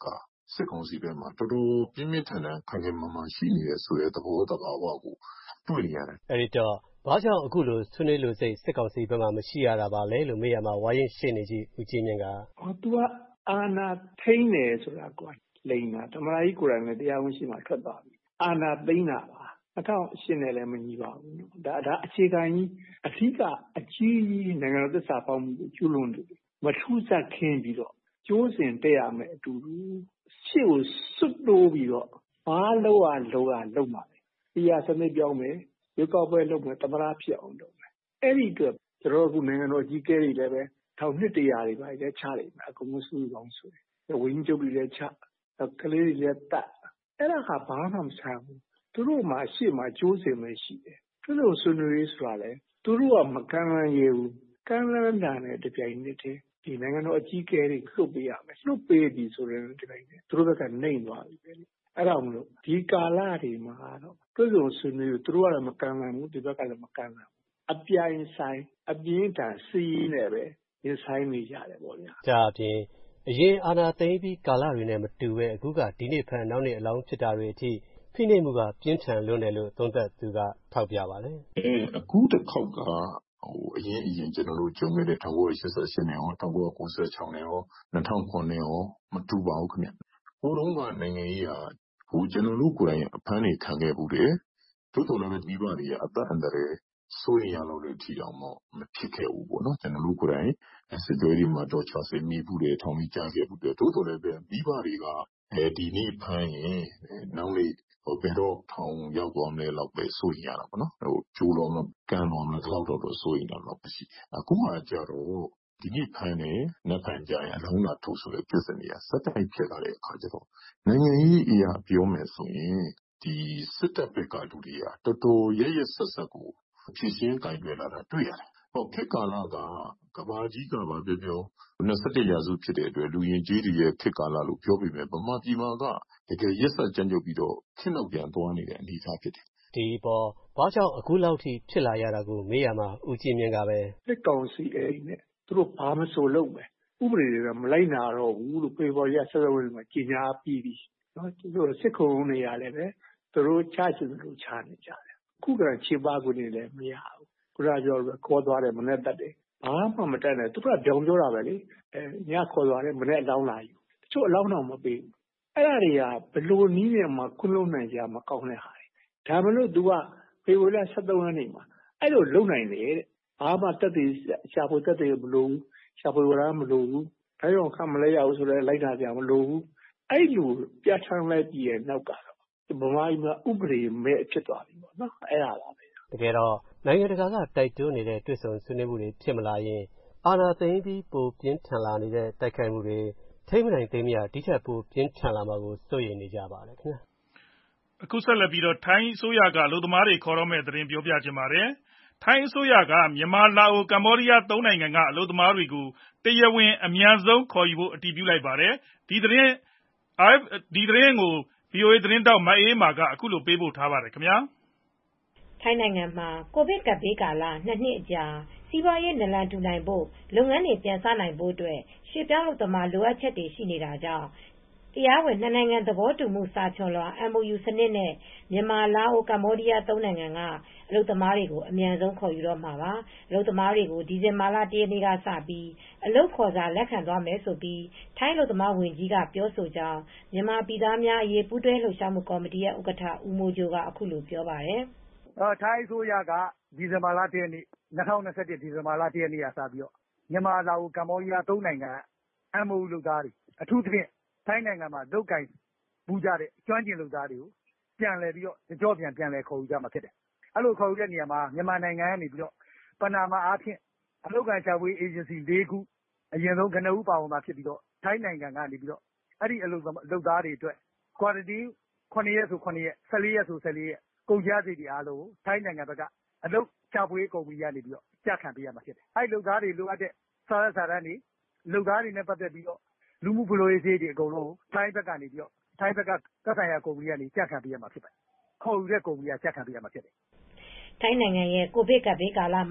Speaker 4: စစ်ကောင်စီဘက်မှာတော်တော်ပြင်းပြင်းထန်ထန်ခံခံမှမှရှိနေရဆိုတဲ့သဘောတဘာဝကိုတွေ့နေရတယ်
Speaker 9: ။အဲဒီတော့ဘာကြောင့်အခုလိုဆွေးနွေးလို့စိတ်စစ်ကောင်စီဘက်မှာမရှိရတာပါလဲလို့မေးရမှာဝါရင်ရှေ့နေကြီးဦးကြီးမြင့်က
Speaker 11: ဟော तू ကအာဏာထိန်းတယ်ဆိုတာကွာလိန်တာသမ္မတကြီးကိုယ်တိုင်လည်းတရားဝင်ရှိမှထွက်သွားပြီအာဏာသိမ်းတာပါ၂၀၀၈နဲ့လည်းမညီပါဘူးနော်ဒါဒါအခြေခံကြီးအထူးကအကြီးကြီးနိုင်ငံတော်သစ္စာဖောက်မှုကိုကျူးလွန်တယ်မထူးဆန်းခင်းပြီးတော့ကျိုးစင်တက်ရမယ်အတူတူရှေ့ကိုစွတ်တိုးပြီးတော့ဘာလို့ရလို့ရလုံးပါလဲတရားစနစ်ပြောင်းမယ်ရွေးကောက်ပွဲလုပ်မယ်သမ္မတဖြစ်အောင်လုပ်မယ်အဲ့ဒီအတွက်ကျွန်တော်အခုနိုင်ငံတော်ကြီးကဲတွေလည်းပဲထောင်နှစ်တရာတွေပါလည်းချတယ်အကုန်လုံးစုပေါင်းဆိုတယ်ဝင်းကျုပ်တွေလည်းချကလေးတွေလည်းတတ်အဲ့ဒါကဘာမှမဆန်းဘူးသူတို့မှရှေ့မှာကျိုးစင်ပဲရှိတယ်သူတို့ဆွေးနွေးရေးဆိုတာလေသူတို့ကမကမ်းလှမ်းရဘူးကမ်းလှမ်းတာနဲ့တပြိုင်နက်တည်းဒီနိုင်ငံတော်အကြီးအကဲတွေလှုပ်ပေးရမယ်လှုပ်ပေးပြီဆိုရင်ဒီတိုင်းနဲ့သူတို့ဘက်ကနှိမ်သွားပြီပဲအဲ့ဒါမလို့ဒီကာလတွေမှာတော့သူတို့ဆွေးနွေးသူတို့ကလည်းမကမ်းလှမ်းဘူးဒီဘက်ကလည်းမကမ်းလှမ်းဘူးအပြိုင်ဆိုင်အပြင်းထန်စီးနေပဲရင်ဆိုင်နေကြတယ်ပေါ့ဗျာ
Speaker 9: ဒါအပြင်အရင်အာဏာသိမ်းပြီးကာလတွေနဲ့မတူပဲအခုကဒီနေ့ဖန်နောက်နေ့အလောင်းဖြစ်တာတွေအထိဖိနှိပ်မှုကပြင်းထန်လွန်းတယ်လို့သုံးသပ်သူကထောက်ပြပါတယ်
Speaker 4: အဲအခုတစ်ခေါက်ကဟိုအရင်အရင်ကျွန်တော်တို့ကြုံခဲ့တဲ့၁၉၈၈နဲ့ရော၁၉၉၆နဲ့ရော၂၀၀၇နဲ့ရောမတူပါဘူးခင်ဗျဟိုတုန်းကနိုင်ငံရေးဟာဟိုကျွန်တော်တို့ကိုယ်တိုင်အဖမ်းနေခံခဲ့ဘူးတယ်သို့တော်လည်းမိဘတွေကအသက်အန္တရာယ်စိုးရိမ်ရလို့လည်းထီအောင်မဖြစ်ခဲ့ဘူးပေါ့နော်ကျွန်တော်တို့ကိုယ်တိုင်စစ်တွေဒီမှာတော့ချာစမိဘူးတယ်ထောင်ပြီးကြားခဲ့ဘူးတယ်သို့တော်လည်းပဲမိဘတွေကအဲဒီနေ့ဖမ်းရင်နောက်နေ့ဟိုဘယ်တော့ထောင်ရောက်သွားမလဲတော့ပဲစိုးရိမ်ရတာပေါ့နော်ဟိုကျိုးတော့မကန်းတော့မလားတော့တော့စိုးရိမ်တာတော့မရှိအခုမှကြတော့ဒီနေ့ဖမ်းနေနှစ်ဖန်ကြရင်အလုံးလာထုတ်ဆိုတဲ့ပြဿနာကစက်တိုက်ဖြစ်လာတဲ့အခါကျတော့နိုင်ငံရေးအရာပြောမယ်ဆိုရင်ဒီစစ်တပ်ဘက်ကလူတွေကတော်တော်ရရဆက်ဆက်ကိုဖြည့်ရှင်းကြိုင်ပြလာတာတွေ့ရတယ်။ဟောခေတ်ကာလကကဘာကြီးကဘာပြောပြော၂၁ရာစုဖြစ်တဲ့အတွက်လူရင်ကြီးတွေရဲ့ခေတ်ကာလလို့ပြောပြီးမြဲဗမာပြည်မှာကတကယ်ရက်ဆက်ကြမ်းကြုတ်ပြီးတော့ခင်းနောက်ပြန်သွားနေတဲ့အနေအထားဖြစ်တယ်
Speaker 9: ။ဒီပေါ်ဘာကြောင့်အခုလောက်ထိဖြစ်လာရတာကိုမေးရမှာဦးကြီးမြင့်ကပဲ
Speaker 11: စစ်ကောင်စီအိမ်နဲ့သူတို့ဘာမဆိုလုပ်မယ်ဥပဒေတွေကမလိုက်နာတော့ဘူးလို့ဖေဖော်ဝါရီဆက်ဆက်ဝင်မှာကြီးညာပြီးပြီနော်သူတို့စစ်ခုံနေရလည်းပဲသူတို့ချချင်လို့ချနေကြတယ်ခုကခြေပါကိုနေလည်းမရဘူးခုနပြောခေါ်သွားတယ်မနဲ့တတ်တယ်ဘာမှမတတ်နဲ့သူကပြောင်ပြောတာပဲလေအဲညခေါ်သွားတယ်မနဲ့အလောင်းလာယူတချို့အလောင်းတော့မပေးဘူးအဲ့ဒါတွေကဘလို့နီးနေမှာခုလုံးနိုင်ကြမကောင်းတဲ့ဟာတွေဒါမလို့ तू ကဖေဖော်ဝါရီ၁၃ရက်နေ့မှာအဲ့လိုလုံနိုင်တယ်တဲ့ဘာမှတက်သေးရှာဖို့တက်သေးမလို့ရှာဖွေဝရမလို့ဘူးဒါကြောင့်ခမလဲရအောင်ဆိုလဲလိုက်တာကြမလို့ဘူးအဲ့လိုပြဋ္ဌာန်းလိုက်ပြီးရဲ့နောက်ကတော့ဗမာပြည်မှာဥပဒေမဲ့ဖြစ်သွားပြီပေါ့နော်အဲ့ဒါပါပဲ
Speaker 9: တကယ်တော့နိုင်ငံတကာကတိုက်တွန်းနေတဲ့တွေ့ဆုံဆွေးနွေးမှုတွေဖြစ်မလာရင်အာဏာသိမ်းပြီးပိုပြင်းထန်လာနေတဲ့တိုက်ခိုက်မှုတွေထိမ့်မနိုင်သိမ်းမရဒီထက်ပိုပြင်းထန်လာမှာကိုစိုးရိမ်နေကြပါတယ်ခင်ဗျာ
Speaker 2: အခုဆက်လက်ပြီးတော့ထိုင်းအစိုးရကအလုပ်သမားတွေခေါ်တော့မဲ့သတင်းပြောပြချင်ပါတယ်ထိုင်းအစိုးရကမြန်မာလာအိုကမ္ဘောဒီးယားသုံးနိုင်ငံကအလုပ်သမားတွေကိုတရားဝင်အမြန်ဆုံးခေါ်ယူဖို့အတည်ပြုလိုက်ပါတယ်ဒီသတင်းဒီသတင်းကို ဗွီအိုအေ သတင်းတောက်မအေးမာကအခုလိုပေးပို့ထားပါတယ်ခင်ဗျာ
Speaker 12: ထိုင်းနိုင်ငံမှာကိုဗစ်ကပ်ဘေးကာလနှစ်နှစ်အကြာစီးပွားရေးနလန်ထူနိုင်ဖို့လုပ်ငန်းတွေပြန်စနိုင်ဖို့အတွက်ရွှေ့ပြောင်းလုပ်သမားလိုအပ်ချက်တွေရှိနေတာကြောင့်တရားဝင်နှစ်နိုင်ငံသဘောတူမှုစာချွန်လွှာ အမ် အို ယူ စနစ်နဲ့မြန်မာလာအိုကမ္ဘောဒီးယားသုံးနိုင်ငံကအလုပ်သမားတွေကိုအမြန်ဆုံးခေါ်ယူတော့မှာပါအလုပ်သမားတွေကိုဒီဇင်ဘာလတရက်နေ့ကစပြီးအလုပ်ခေါ်စာလက်ခံသွားမယ်ဆိုပြီးထိုင်းအလုပ်သမားဝန်ကြီးကပြောဆိုကြောင်းမြန်မာပြည်သားများအရေးပူးတွဲလှုပ်ရှားမှုကော်မတီရဲ့ဥက္ကဋ္ဌဦးမိုးကြိုးကအခုလိုပြောပါတယ်
Speaker 13: ထိုင်းအစိုးရကဒီဇင်ဘာလတရက်နေ့၂၀၂၁ဒီဇင်ဘာလတရက်နေ့ကစပြီးတော့မြန်မာလာအိုကမ္ဘောဒီးယားသုံးနိုင်ငံ အမ် အို ယူ လုပ်သားတွေအထူးသဖြင့်ထိုင်းနိုင်ငံမှာလုပ်ကိုင်မှုကြတဲ့ကျွမ်းကျင်လုပ်သားတွေကိုပြန်လည်ပြီးတော့ကြော့ပြန်ပြန်လည်ခေါ်ယူကြမှာဖြစ်တယ်။အဲ့လိုခေါ်ယူတဲ့နေရာမှာမြန်မာနိုင်ငံကနေပြီးတော့ပဏာမအားဖြင့်အလုပ်ကန်ရှာဖွေအေဂျင်စီ၄ခုအရင်ဆုံးကနဦးပါဝင်မှာဖြစ်ပြီးတော့ထိုင်းနိုင်ငံကနေပြီးတော့အဲ့ဒီအလုပ်လုပ်သားတွေအတွက် quarantine ခုနှစ်ရက်ဆိုခုနှစ်ရက်၁၄ရက်ဆို၁၄ရက်ကုန်ကျစရိတ်တွေအားလုံးကိုထိုင်းနိုင်ငံဘက်ကအလုပ်ရှာဖွေကုမ္ပဏီကနေပြီးတော့ကျခံပေးရမှာဖြစ်တယ်။အဲ့ဒီလုပ်သားတွေလိုအပ်တဲ့စာရွက်စာတမ်းတွေလုပ်သားတွေနဲ့ပတ်သက်ပြီးတော့လူမှုဖူလုံရေးစရိတ်တွေအကုန်လုံးထိုင်းဘက်ကနေပြီးတော့ထိုင်းဘက်ကသက်ဆိုင်ရာကုမ္ပဏီကနေကျခံပေးရမှာဖြစ်ပါတယ်။ခေါ်ယူတဲ့ကုမ္ပဏီကကျခံပေးရမှာဖြစ်တယ်
Speaker 12: ။ထိုင်းနိုင်ငံရဲ့ကိုဗစ်ကပ်ဘေးကာလမှာ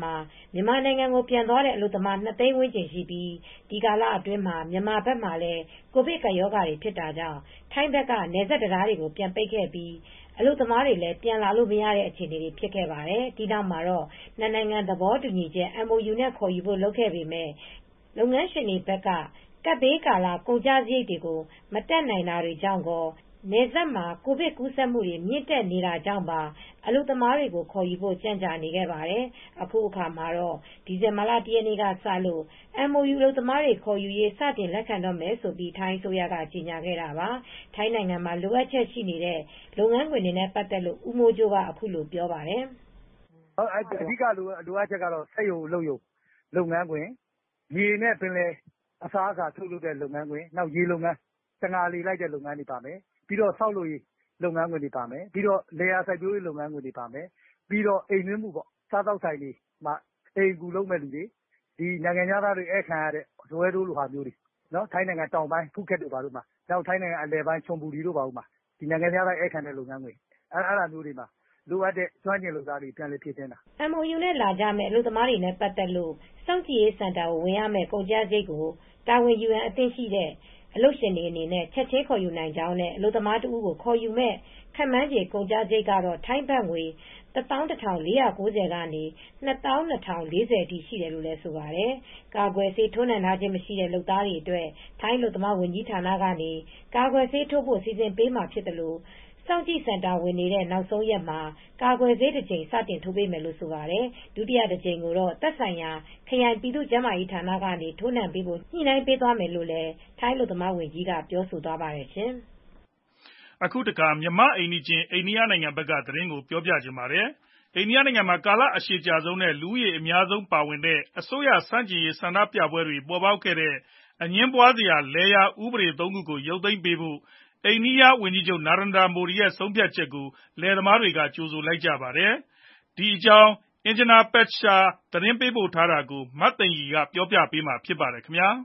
Speaker 12: မြန်မာနိုင်ငံကိုပြန်သွားတဲ့အလုပ်သမားနှစ်သိန်းဝန်းကျင်ရှိပြီးဒီကာလအတွင်းမှာမြန်မာဘက်မှာလည်းကိုဗစ်ကပ်ရောဂါတွေဖြစ်တာကြောင့်ထိုင်းဘက်ကနယ်စပ်တရားတွေကိုပြန်ပိတ်ခဲ့ပြီးအလုပ်သမားတွေလည်းပြန်လာလို့မရတဲ့အခြေအနေတွေဖြစ်ခဲ့ပါတယ်။ဒီနောက်မှာတော့နှစ်နိုင်ငံသဘောတူညီချက် M O U နဲ့ခေါ်ယူဖို့လုပ်ခဲ့ပေမဲ့လုပ်ငန်းရှင်တွေဘက်ကကပ်ဘေးကာလကုန်ကျစရိတ်တွေကိုမတက်နိုင်တာတွေကြောင့်ကောနယ်စပ်မှာကိုဗစ်ကူးစက်မှုတွေမြင့်တက်နေတာကြောင့်ပါအလုပ်သမားတွေကိုခေါ်ယူဖို့ကြန့်ကြာနေခဲ့ပါတယ်။အခုအခါမှာတော့ဒီဇင်ဘာလတရက်နေ့ကစလို့ M O U အလုပ်သမားတွေခေါ်ယူရေးစတင်လက်ခံတော့မယ်ဆိုပြီးထိုင်းအစိုးရကကြေညာခဲ့တာပါ။ထိုင်းနိုင်ငံမှာလိုအပ်ချက်ရှိနေတဲ့လုပ်ငန်းခွင်တွေနဲ့ပတ်သက်လို့ဦးမိုးကျိုးကအခုလိုပြောပါတယ်။
Speaker 13: အဓိကလိုအပ်ချက်ကတော့စက်ရုံလုပ်ရုံလုပ်ငန်းခွင်ရေနဲ့ပင်လယ်အစားအစာထုတ်လုပ်တဲ့လုပ်ငန်းခွင်နောက်ရေလုပ်ငန်းတံငါလီလိုက်တဲ့လုပ်ငန်းတွေပါမယ်ပြီးတော့ဆောက်လုပ်ရေးလုပ်ငန်းခွင်တွေပါမယ်ပြီးတော့လယ်ယာစိုက်ပျိုးရေးလုပ်ငန်းခွင်တွေပါမယ်ပြီးတော့အိမ်တွင်းမှုပေါ့စားသောက်ဆိုင်တွေမှာအိမ်ကူလုပ်မဲ့လူတွေဒီနိုင်ငံသားတွေဧခံရတဲ့ဇွဲတိုးလိုဟာမျိုးတွေနော်ထိုင်းနိုင်ငံတောင်ပိုင်းဖူးခက်တို့ပါတို့မှာနောက်ထိုင်းနိုင်ငံအလယ်ပိုင်းချုံပူရီတို့ပါတို့မှာဒီနိုင်ငံသားဧခံတဲ့လုပ်ငန်းခွင်အဲ့အဲ့လိုမျိုးတွေမှာလိုအပ်တဲ့ကျွမ်းကျင်လုပ်သားတွေပြန်လည်ဖြည့်တင်းတာ
Speaker 12: M O U နဲ့လာကြမဲ့အလုပ်သမားတွေနဲ့ပတ်သက်လို့စောင့်ကြည့်ရေးစင်တာကိုဝင်ရမယ်ကုန်ကျစရိတ်ကိုတာဝန်ယူရန်အသင့်ရှိတဲ့အလုပ်ရှင်တွေအနေနဲ့ချက်ချင်းခေါ်ယူနိုင်ကြောင်းနဲ့အလုပ်သမားတဦးကိုခေါ်ယူမဲ့ခန့်မှန်းခြေကုန်ကျစရိတ်ကတော့ထိုင်းဘတ်ငွေတသောင်းတစ်ထောင်လေးရာကိုးဆယ်ကနေနှစ်သောင်းနှစ်ထောင်လေးဆယ်အထိရှိတယ်လို့လည်းဆိုပါတယ်။ကာကွယ်ဆေးထိုးနှံထားခြင်းမရှိတဲ့လုပ်သားတွေအတွက်ထိုင်းအလုပ်သမားဝန်ကြီးဌာနကနေကာကွယ်ဆေးထိုးဖို့စီစဉ်ပေးမှာဖြစ်တယ်လို့စောင့်ကြည့်စင်တာဝင်နေတဲ့နောက်ဆုံးရက်မှာကာကွယ်ဆေးတစ်ကြိမ်စတင်ထိုးပေးမယ်လို့ဆိုပါတယ်။ဒုတိယတစ်ကြိမ်ကိုတော့သက်ဆိုင်ရာခရိုင်ပြည်သူ့ကျန်းမာရေးဌာနကနေထိုးနှံပေးဖို့ညှိနှိုင်းပေးသွားမယ်လို့လည်းထိုင်းအလုပ်သမားဝန်ကြီးကပြောဆိုသွားပါတယ်ရှင်
Speaker 2: ။အခုတခါမြန်မာအိမ်နီးချင်းအိန္ဒိယနိုင်ငံဘက်ကသတင်းကိုပြောပြချင်ပါတယ်။အိန္ဒိယနိုင်ငံမှာကာလအရှည်ကြာဆုံးနဲ့လူဦးရေအများဆုံးပါဝင်တဲ့အစိုးရစန့်ကျင်ရေးဆန္ဒပြပွဲတွေပေါ်ပေါက်ခဲ့တဲ့အငြင်းပွားစရာလယ်ယာဥပဒေသုံးခုကိုရုပ်သိမ်းပေးဖို့အိန္ဒိယဝန်ကြီးချုပ်နာရင်ဒရာမိုဒီရဲ့ဆုံးဖြတ်ချက်ကိုလယ်သမားတွေကကြိုဆိုလိုက်ကြပါတယ်။ဒီအကြောင်းအင်ဂျင်နာပက်ရှာသတင်းပေးပို့ထားတာကိုမတ်သိင်ကြီးကပြောပြပေးမှာဖြစ်ပါတယ်ခင်ဗျာ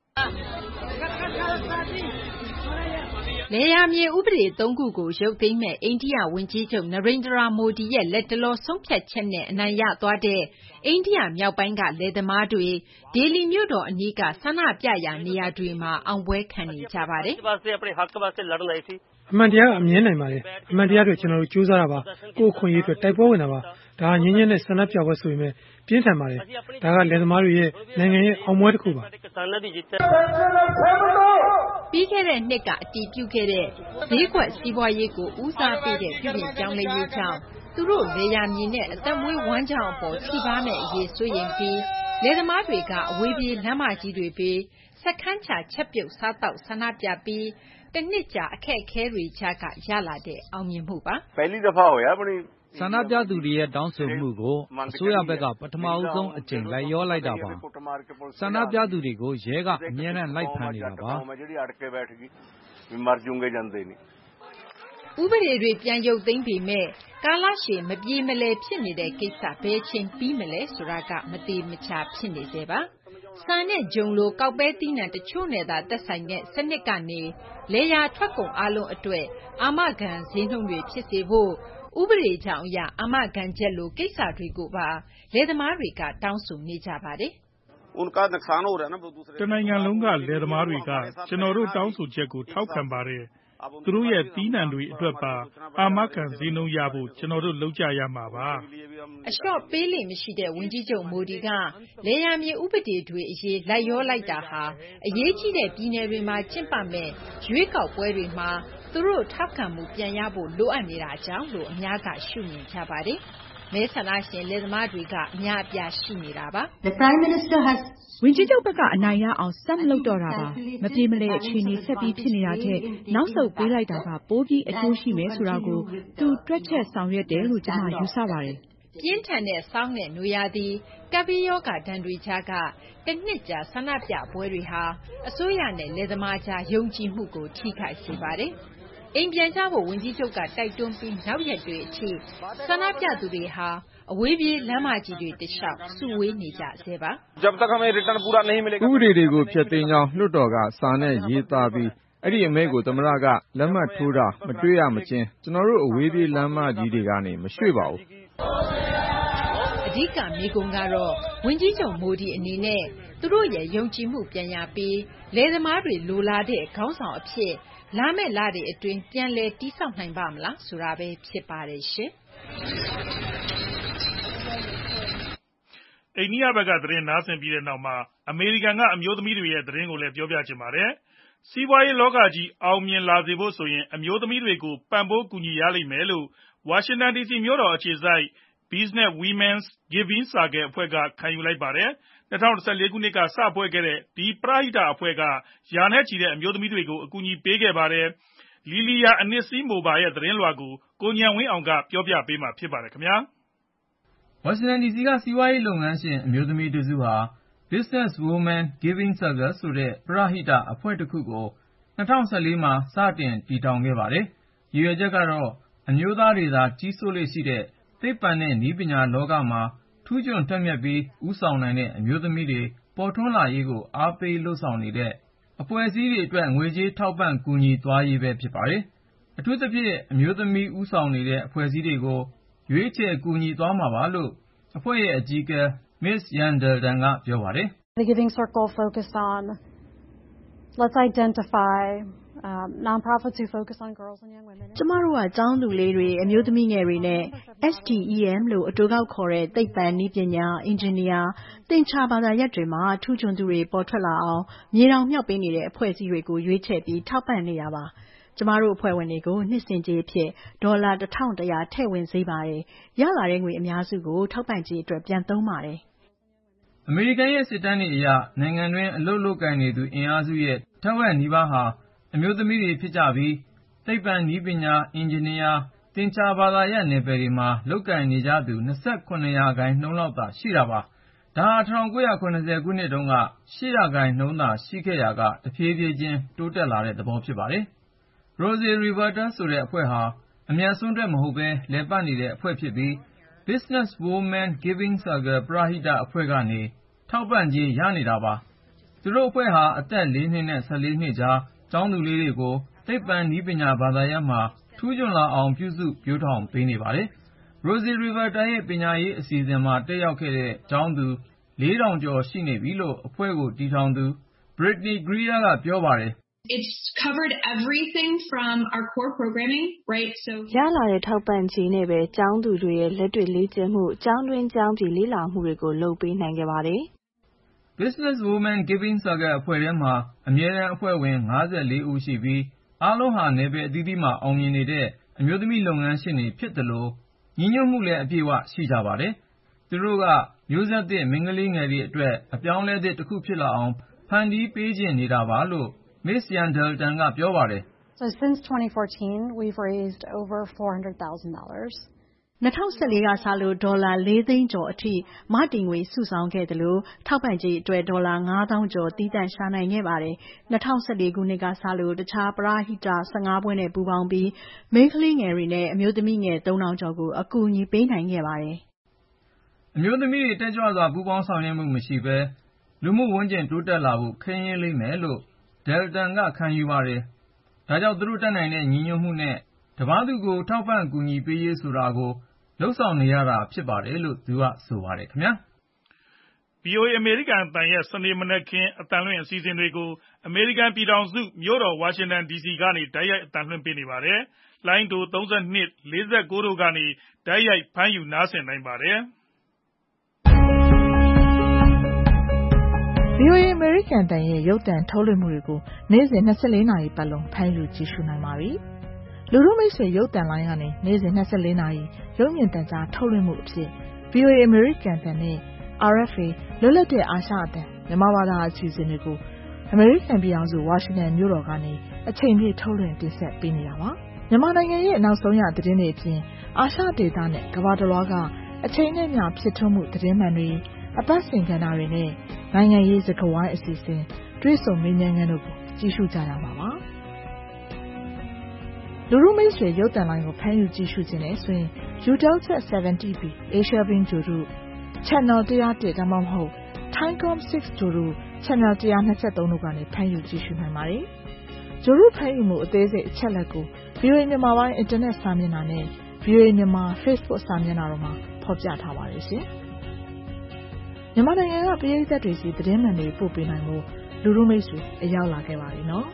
Speaker 14: လယ်ယာမြေဥပဒေသုံးခုကိုရုပ်သိမ်းမဲ့အိန္ဒိယဝန်ကြီးချုပ်နရိန်ဒရာမိုဒီရဲ့လက်တလောဆုံးဖြတ်ချက်နဲ့အနိုင်ရသွားတဲ့အိန္ဒိယမြောက်ပိုင်းကလယ်သမားတွေဒေလီမြို့တော်အနီးကဆန္ဒပြရာနေရာတွေမှာအောင်ပွဲခံနေကြပါတယ်
Speaker 15: ။အမှန်တရားကအမြဲနိုင်ပါတယ်။အမှန်တရားအတွက်ကျွန်တော်တို့ကြိုးစားတာပါ။ကိုယ့်အခွင့်အရေးအတွက်တိုက်ပွဲဝင်တာပါ။ဒါကငြင်းငြင်းနဲ့ဆန္ဒပြပွဲဆိုပေမဲ့ပြင်းထန်ပါတယ်။ဒါကလယ်သမားတွေရဲ့နိုင်ငံရဲ့အောင်ပွဲတစ်ခုပါ။
Speaker 14: ပြီးခဲ့တဲ့နှစ်ကအတည်ပြုခဲ့တဲ့ဈေးကွက်စီးပွားရေးကိုဦးစားပေးတဲ့ပြည်ပြင်ပြောင်းလဲရေးကြောင့်သူတို့လယ်ယာမြေနဲ့အသက်မွေးဝမ်းကြောင်းအပေါ်ထိပါမဲ့အရေးစိုးရိမ်ပြီးလယ်သမားတွေကအဝေးပြေးလမ်းမကြီးတွေပြီးစက္ကန့်ချချက်ပြုတ်စားတောက်ဆန္ဒပြပြီးတနှစ်ကြာအခက်အခဲတွေကြားကရလာတဲ့အောင်မြင်မှုပါ
Speaker 6: ဆန္ဒပြသူတွေရဲ့တောင်းဆိုမှုကိုအစိုးရဘက်ကပထမဦးဆုံးအကြိမ်လိုက်ရောလိုက်တာပါဆန္ဒပြသူတွေကိုရဲကအမြဲတမ်းလိုက်ဖမ်းနေတာပါ
Speaker 14: ဥပဒေတွေပြန်ရုပ်သိမ်းပေမဲ့ကာလရှည်မပြေမလည်ဖြစ်နေတဲ့ကိစ္စဘယ်ချိန်ပြီးမလဲဆိုတာကမသေးမချာဖြစ်နေသေးပါဆန်နဲ့ဂျုံလိုကောက်ပဲသီးနှံတချို့နဲ့သာသက်ဆိုင်တဲ့စနစ်ကနေလေယာထွက်ကုန်အလုံးအတွက်အာမခံဈေးနှုန်းတွေဖြစ်စေဖို့ဥပဒေကြောင့်အရအာမခံချက်လိုကိစ္စတွေကိုပါလယ်သမားတွေကတောင်းဆိုနေကြပါတယ်
Speaker 2: တနိုင်ငံလုံးကလယ်သမားတွေကကျွန်တော်တို့တောင်းဆိုချက်ကိုထောက်ခံပါတယ်သူတို့ရဲ့သီးနှံတွေအတွက်ပါအာမခံဈေးနှုန်းရဖို့ကျွန်တော်တို့လုပ်ကြရမှာပါ
Speaker 14: အလျှော့ပေးလိမ့်မရှိတဲ့ဝန်ကြီးချုပ်မိုဒီကလေယာမြေဥပဒေတွေအရေးလိုက်ရောလိုက်တာဟာအရေးကြီးတဲ့ပြည်နယ်တွေမှာကျင့်ပမဲ့ရွေးကောက်ပွဲတွေမှာသူတို့ထောက်ခံမှုပြန်ရဖို့လိုအပ်နေတာကြောင့်လို့အများကရှုမြင်ကြပါတယ်မဲဆန္ဒရှင်လယ်သမားတွေကအများအပြားရှိနေတာပါ
Speaker 16: ဝန်ကြီးချုပ်ဘက်ကအနိုင်ရအောင်ဆက်မလုပ်တော့တာပါမပြေမလဲအခြေအနေဆက်ပြီးဖြစ်နေတာတဲ့နောက်ဆုတ်ပေးလိုက်တာကပိုပြီးအကျိုးရှိမယ်ဆိုတာကိုသူတွက်ချက်ဆောင်ရွက်တယ်လို့ကျွန်မယူဆပါတယ်
Speaker 14: ပြင်းထန်တဲ့စောင်းတဲ့နွေရာသီကပ်ဘေးရောဂါဒဏ်တွေကြားကတနှစ်ကြာဆန္ဒပြပွဲတွေဟာအစိုးရနဲ့လယ်သမားကြားယုံကြည်မှုကိုထိခိုက်စေပါတယ်အိမ်ပြန်ကြဖို့ဝန်ကြီးချုပ်ကတိုက်တွန်းပြီးနောက်ရက်တွေအထိဆန္ဒပြသူတွေဟာအဝေးပြေးလမ်းမကြီးတွေတလျှောက်စုဝေးနေကြဆဲပါ
Speaker 17: ဥပဒေတွေကိုဖျက်သိမ်းကြောင်းလွှတ်တော်ကစာနဲ့ရေးသားပြီးအဲ့ဒီအမိန့်ကိုသမ္မတကလက်မှတ်ထိုးတာမတွေ့ရမချင်းကျွန်တော်တို့အဝေးပြေးလမ်းမကြီးတွေကနေမရွှေ့ပါဘူး
Speaker 14: အဓိဓိကမေးခွန်းကတော့ဝန်ကြီးချုပ်မိုဒီအနေနဲ့သူတို့ရဲ့ယုံကြည်မှုပြန်ရပြီးလယ်သမားတွေလိုလားတဲ့ခေါင်းဆောင်အဖြစ်လာမယ့်လတွေအတွင်းပြန်လည်တည်ဆောက်နိုင်ပါ့မလားဆိုတာပဲဖြစ်ပါတယ်ရှင်။
Speaker 2: အိန္ဒိယဘက်ကသတင်းနားဆင်ပြီးတဲ့နောက်မှာအမေရိကန်ကအမျိုးသမီးတွေရဲ့သတင်းကိုလည်းပြောပြချင်ပါတယ်။စီးပွားရေးလောကကြီးအောင်မြင်လာစေဖို့ဆိုရင်အမျိုးသမီးတွေကိုပံ့ပိုးကူညီရလိမ့်မယ်လို့ဝါရှင်တန်ဒီစီမြို့တော်အခြေစိုက် Business Women's Giving Circle အဖွဲ့ကခံယူလိုက်ပါတယ်။၂၀၁၄ခုနှစ်ကစဖွဲ့ခဲ့တဲ့ဒီပရဟိတအဖွဲ့ကရာနဲ့ချီတဲ့အမျိုးသမီးတွေကိုအကူအညီပေးခဲ့ပါတယ်။လီလီယာအနစ်စီမိုဘာရဲ့သတင်းလွှာကိုကိုဉာဏ်ဝင်းအောင်ကပြောပြပေးမှာဖြစ်ပါတယ်ခင်ဗျာ
Speaker 6: ။ဝါရှင်တန်ဒီစီကစီးပွားရေးလုပ်ငန်းရှင်အမျိုးသမီးတစုဟာ Business Women Giving Circle ဆိုတဲ့ပရဟိတအဖွဲ့တစ်ခုကို၂၀၁၄မှာစတင်တည်ထောင်ခဲ့ပါတယ်။ရည်ရွယ်ချက်ကတော့အမျိုးသားတွေသာကြီးစိုးလေ့ရှိတဲ့သိပ္ပံနဲ့နည်းပညာလောကမှာထူးချွန်ထက်မြက်ပြီးဦးဆောင်နိုင်တဲ့အမျိုးသမီးတွေပေါ်ထွန်းလာရေးကိုအားပေးလုပ်ဆောင်နေတဲ့အဖွဲ့အစည်းတွေအတွက်ငွေကြေးထောက်ပံ့ကူညီသွားရေးပဲဖြစ်ပါတယ်။အထူးသဖြင့်အမျိုးသမီးဦးဆောင်နေတဲ့အဖွဲ့အစည်းတွေကိုရွေးချယ်ကူညီသွားမှာပါလို့အဖွဲ့ရဲ့အကြီးအကဲ Miss Yandalton ကပြောပါတယ်။
Speaker 18: The Giving Circle focused on let's identify um non-profits who focus on girls and young women.
Speaker 16: ကျမတို့ကကျောင်းသူလေးတွေအမျိုးသမီးငယ်တွေနဲ့ S T E M လို့အတူကောက်ခေါ်တဲ့သိပ္ပံနည်းပညာအင်ဂျင်နီယာသင်္ချာဘာသာရပ်တွေမှာထူးချွန်သူတွေပေါ်ထွက်လာအောင်မြေတောင်မြောက်ပေးနေတဲ့အဖွဲ့အစည်းတွေကိုရွေးချယ်ပြီးထောက်ပံ့နေတာပါကျမတို့အဖွဲ့ဝင်တွေကိုနှစ်စဉ်ကြေးအဖြစ်ဒေါ်လာတစ်ထောင်တစ်ရာထည့်ဝင်စေပါတယ်ရလာတဲ့ငွေအများစုကိုထောက်ပံ့ကြေးအတွက်ပြန်သုံးပါတယ်
Speaker 6: အမေရိကန်ရဲ့စစ်တမ်းတွေအရနိုင်ငံတွင်းအလုပ်လုပ်ကိုင်နေသူအင်အားစုရဲ့ထက်ဝက်နီးပါးဟာအမျိုးသမီးတွေဖြစ်ကြပြီးသိပ္ပံနည်းပညာအင်ဂျင်နီယာသင်္ချာဘာသာရပ်နယ်ပယ်တွေမှာလုပ်ကိုင်နေကြသူ၂၇ရာခိုင်နှုန်းလောက်သာရှိတာပါဒါဟာ၁၉၇၀ခုနှစ်တုန်းက၈ရာခိုင်နှုန်းသာရှိခဲ့ရာကတဖြည်းဖြည်းချင်းတိုးတက်လာတဲ့သဘောဖြစ်ပါတယ် Rosie Riverton ဆိုတဲ့အဖွဲ့ဟာအမြတ်စွန်းတက်မဟုတ်ဘဲလည်ပတ်နေတဲ့အဖွဲ့ဖြစ်ပြီး Business Women Giving Circle ပရဟိတအဖွဲ့ကနေထောက်ပံ့ကြေးရနေတာပါသူတို့အဖွဲ့ဟာအသက်၄နှစ်နဲ့၁၄နှစ်ကြားကျောင်းသူလေးတွေကိုသိပ္ပံနည်းပညာဘာသာရပ်မှာထူးချွန်လာအောင်ပြုစုပျိုးထောင်ပေးနေပါတယ် Rosie Riverton ရဲ့ပညာရေးအစီအစဉ်မှာတက်ရောက်ခဲ့တဲ့ကျောင်းသူလေးထောင်ကျော်ရှိနေပြီလို့အဖွဲ့ကိုတည်ထောင်သူ Brittany Greer ကပြောပါတယ်
Speaker 19: It's covered everything from our core programming, right? So
Speaker 18: ရလာတဲ့ထောက်ပံ့ကြေးနဲ့ပဲကျောင်းသူတွေရဲ့လက်တွေ့လေ့ကျင့်မှုကျောင်းတွင်းကျောင်းပြည်လေ့လာမှုတွေကိုလုပ်ပေးနိုင်ခဲ့ပါတယ်
Speaker 6: ။ Business Women Giving Circle အဖွဲ့ထဲမှာအမြဲတမ်းအဖွဲ့ဝင်၅၄ဦးရှိပြီးအားလုံးဟာနယ်ပယ်အသီးသီးမှာအောင်မြင်နေတဲ့အမျိုးသမီးလုပ်ငန်းရှင်တွေဖြစ်သလိုညီညွတ်မှုလည်းအပြည့်အဝရှိကြပါတယ်။သူတို့ကမျိုးဆက်သစ်မိန်းကလေးငယ်တွေအတွက်အပြောင်းအလဲသစ်တစ်ခုဖြစ်လာအောင်ဖန်တီးပေးချင်နေတာပါလို့ Miss Yandalton ကပြောပါတယ်
Speaker 18: ။ So since twenty fourteen we've raised over four hundred thousand dollars.
Speaker 16: ၂၀၁၄ကစလို့ဒေါ်လာလေးသိန်းကျော်အထိမတင်ငွေစုဆောင်းခဲ့တယ်လို့ထောက်ပံ့ကြေးအတွက်ဒေါ်လာငါးသောင်းကျော်တည်တံ့ရှာနိုင်ခဲ့ပါတယ်။၂၀၁၄ခုနှစ်ကစလို့တခြားပရဟိတ၁၅ပွဲနဲ့ပူးပေါင်းပြီးမိန်းကလေးငယ်တွေနဲ့အမျိုးသမီးငယ်သုံးထောင်ကျော်ကိုအကူအညီပေးနိုင်ခဲ့ပါတယ်
Speaker 6: ။အမျိုးသမီးတွေတက်ကြွစွာပူးပေါင်းဆောင်ရွက်မှုမရှိဘဲလူမှုဝန်ကျင်တိုးတက်လာဖို့ခင်းရင်းလိမ့်မယ်လို့ Dalton ကခံယူပါတယ်။ဒါကြောင့်သူတို့တက်နိုင်တဲ့ညီညွတ်မှုနဲ့တပားသူကိုထောက်ပံ့ကူညီပေးရေးဆိုတာကိုလှုပ်ဆောင်နေရတာဖြစ်ပါတယ်လို့သူကဆိုပါတယ်ခင်ဗျာ
Speaker 2: ဗွီအိုအေ အမေရိကန်အသံရဲ့စနေမနက်ခင်းအသံလွှင့်အစီအစဉ်တွေကိုအမေရိကန်ပြည်ထောင်စုမြို့တော်ဝါရှင်တန်ဒီစီကနေတိုက်ရိုက်အသံလွှင့်ပေးနေပါတယ်လိုင်းတိုသုံး၂ ၄၉တို့ကနေတိုက်ရိုက်ဖမ်းယူနားဆင်နိုင်ပါတယ်
Speaker 7: ဗွီအိုအေ အမေရိကန်အသံရဲ့ရုပ်သံထုတ်လွှင့်မှုတွေကိုနေ့စဉ်၂၄နာရီပတ်လုံးဖမ်းယူကြည့်ရှုနိုင်ပါပြီလူထုမိတ်ဆွေရုပ်သံလိုင်းကနေနေ့စဉ်၂၄နာရီရုပ်မြင်သံကြားထုတ်လွှင့်မှုအဖြစ် ဗွီအိုအေ အမေရိကန်အသံနဲ့ R F A လွတ်လပ်တဲ့အာရှအသံမြန်မာဘာသာအစီအစဉ်တွေကိုအမေရိကန်ပြည်ထောင်စုဝါရှင်တန်မြို့တော်ကနေအချိန်ပြည့်ထုတ်လွှင့်တင်ဆက်ပေးနေတာပါမြန်မာနိုင်ငံရဲ့နောက်ဆုံးရသတင်းတွေအပြင်အာရှဒေသနဲ့ကမ္ဘာတစ်လွှားကအချိန်နဲ့မျှဖြစ်ထွန်းမှုသတင်းမှန်တွေအပတ်စဉ်ကဏ္ဍတွေနဲ့နိုင်ငံရေးစကားဝိုင်းအစီအစဉ်တွေ့ဆုံမေးမြန်းခန်းတို့ကိုကြည့်ရှုကြရမှာပါလူထုမိတ်ဆွေရုပ်သံလိုင်းကိုဖမ်းယူကြည့်ရှုခြင်းနဲ့ဆိုရင် Udelta seventy B Asia Beam ဂျိုရု Channel one oh one ဒါမှမဟုတ် Timecom six ဂျိုရု Channel one twenty-threeတို့ကနေဖမ်းယူကြည့်ရှုနိုင်ပါတယ်။ဂျိုရုဖမ်းယူမှုအသေးစိတ်အချက်လက်ကို ဗွီအိုအေ မြန်မာပိုင်းအင်တာနက်စာမျက်နှာနဲ့ ဗွီအိုအေ မြန်မာ Facebook စာမျက်နှာတို့မှာဖော်ပြထားပါတယ်ရှင်။မြန်မာနိုင်ငံကပရိသတ်တွေစီသတင်းမှန်တွေပို့ပေးနိုင်ဖို့လူလူမိတ်ဆွေအရောက်လာခဲ့ပါပြီနော်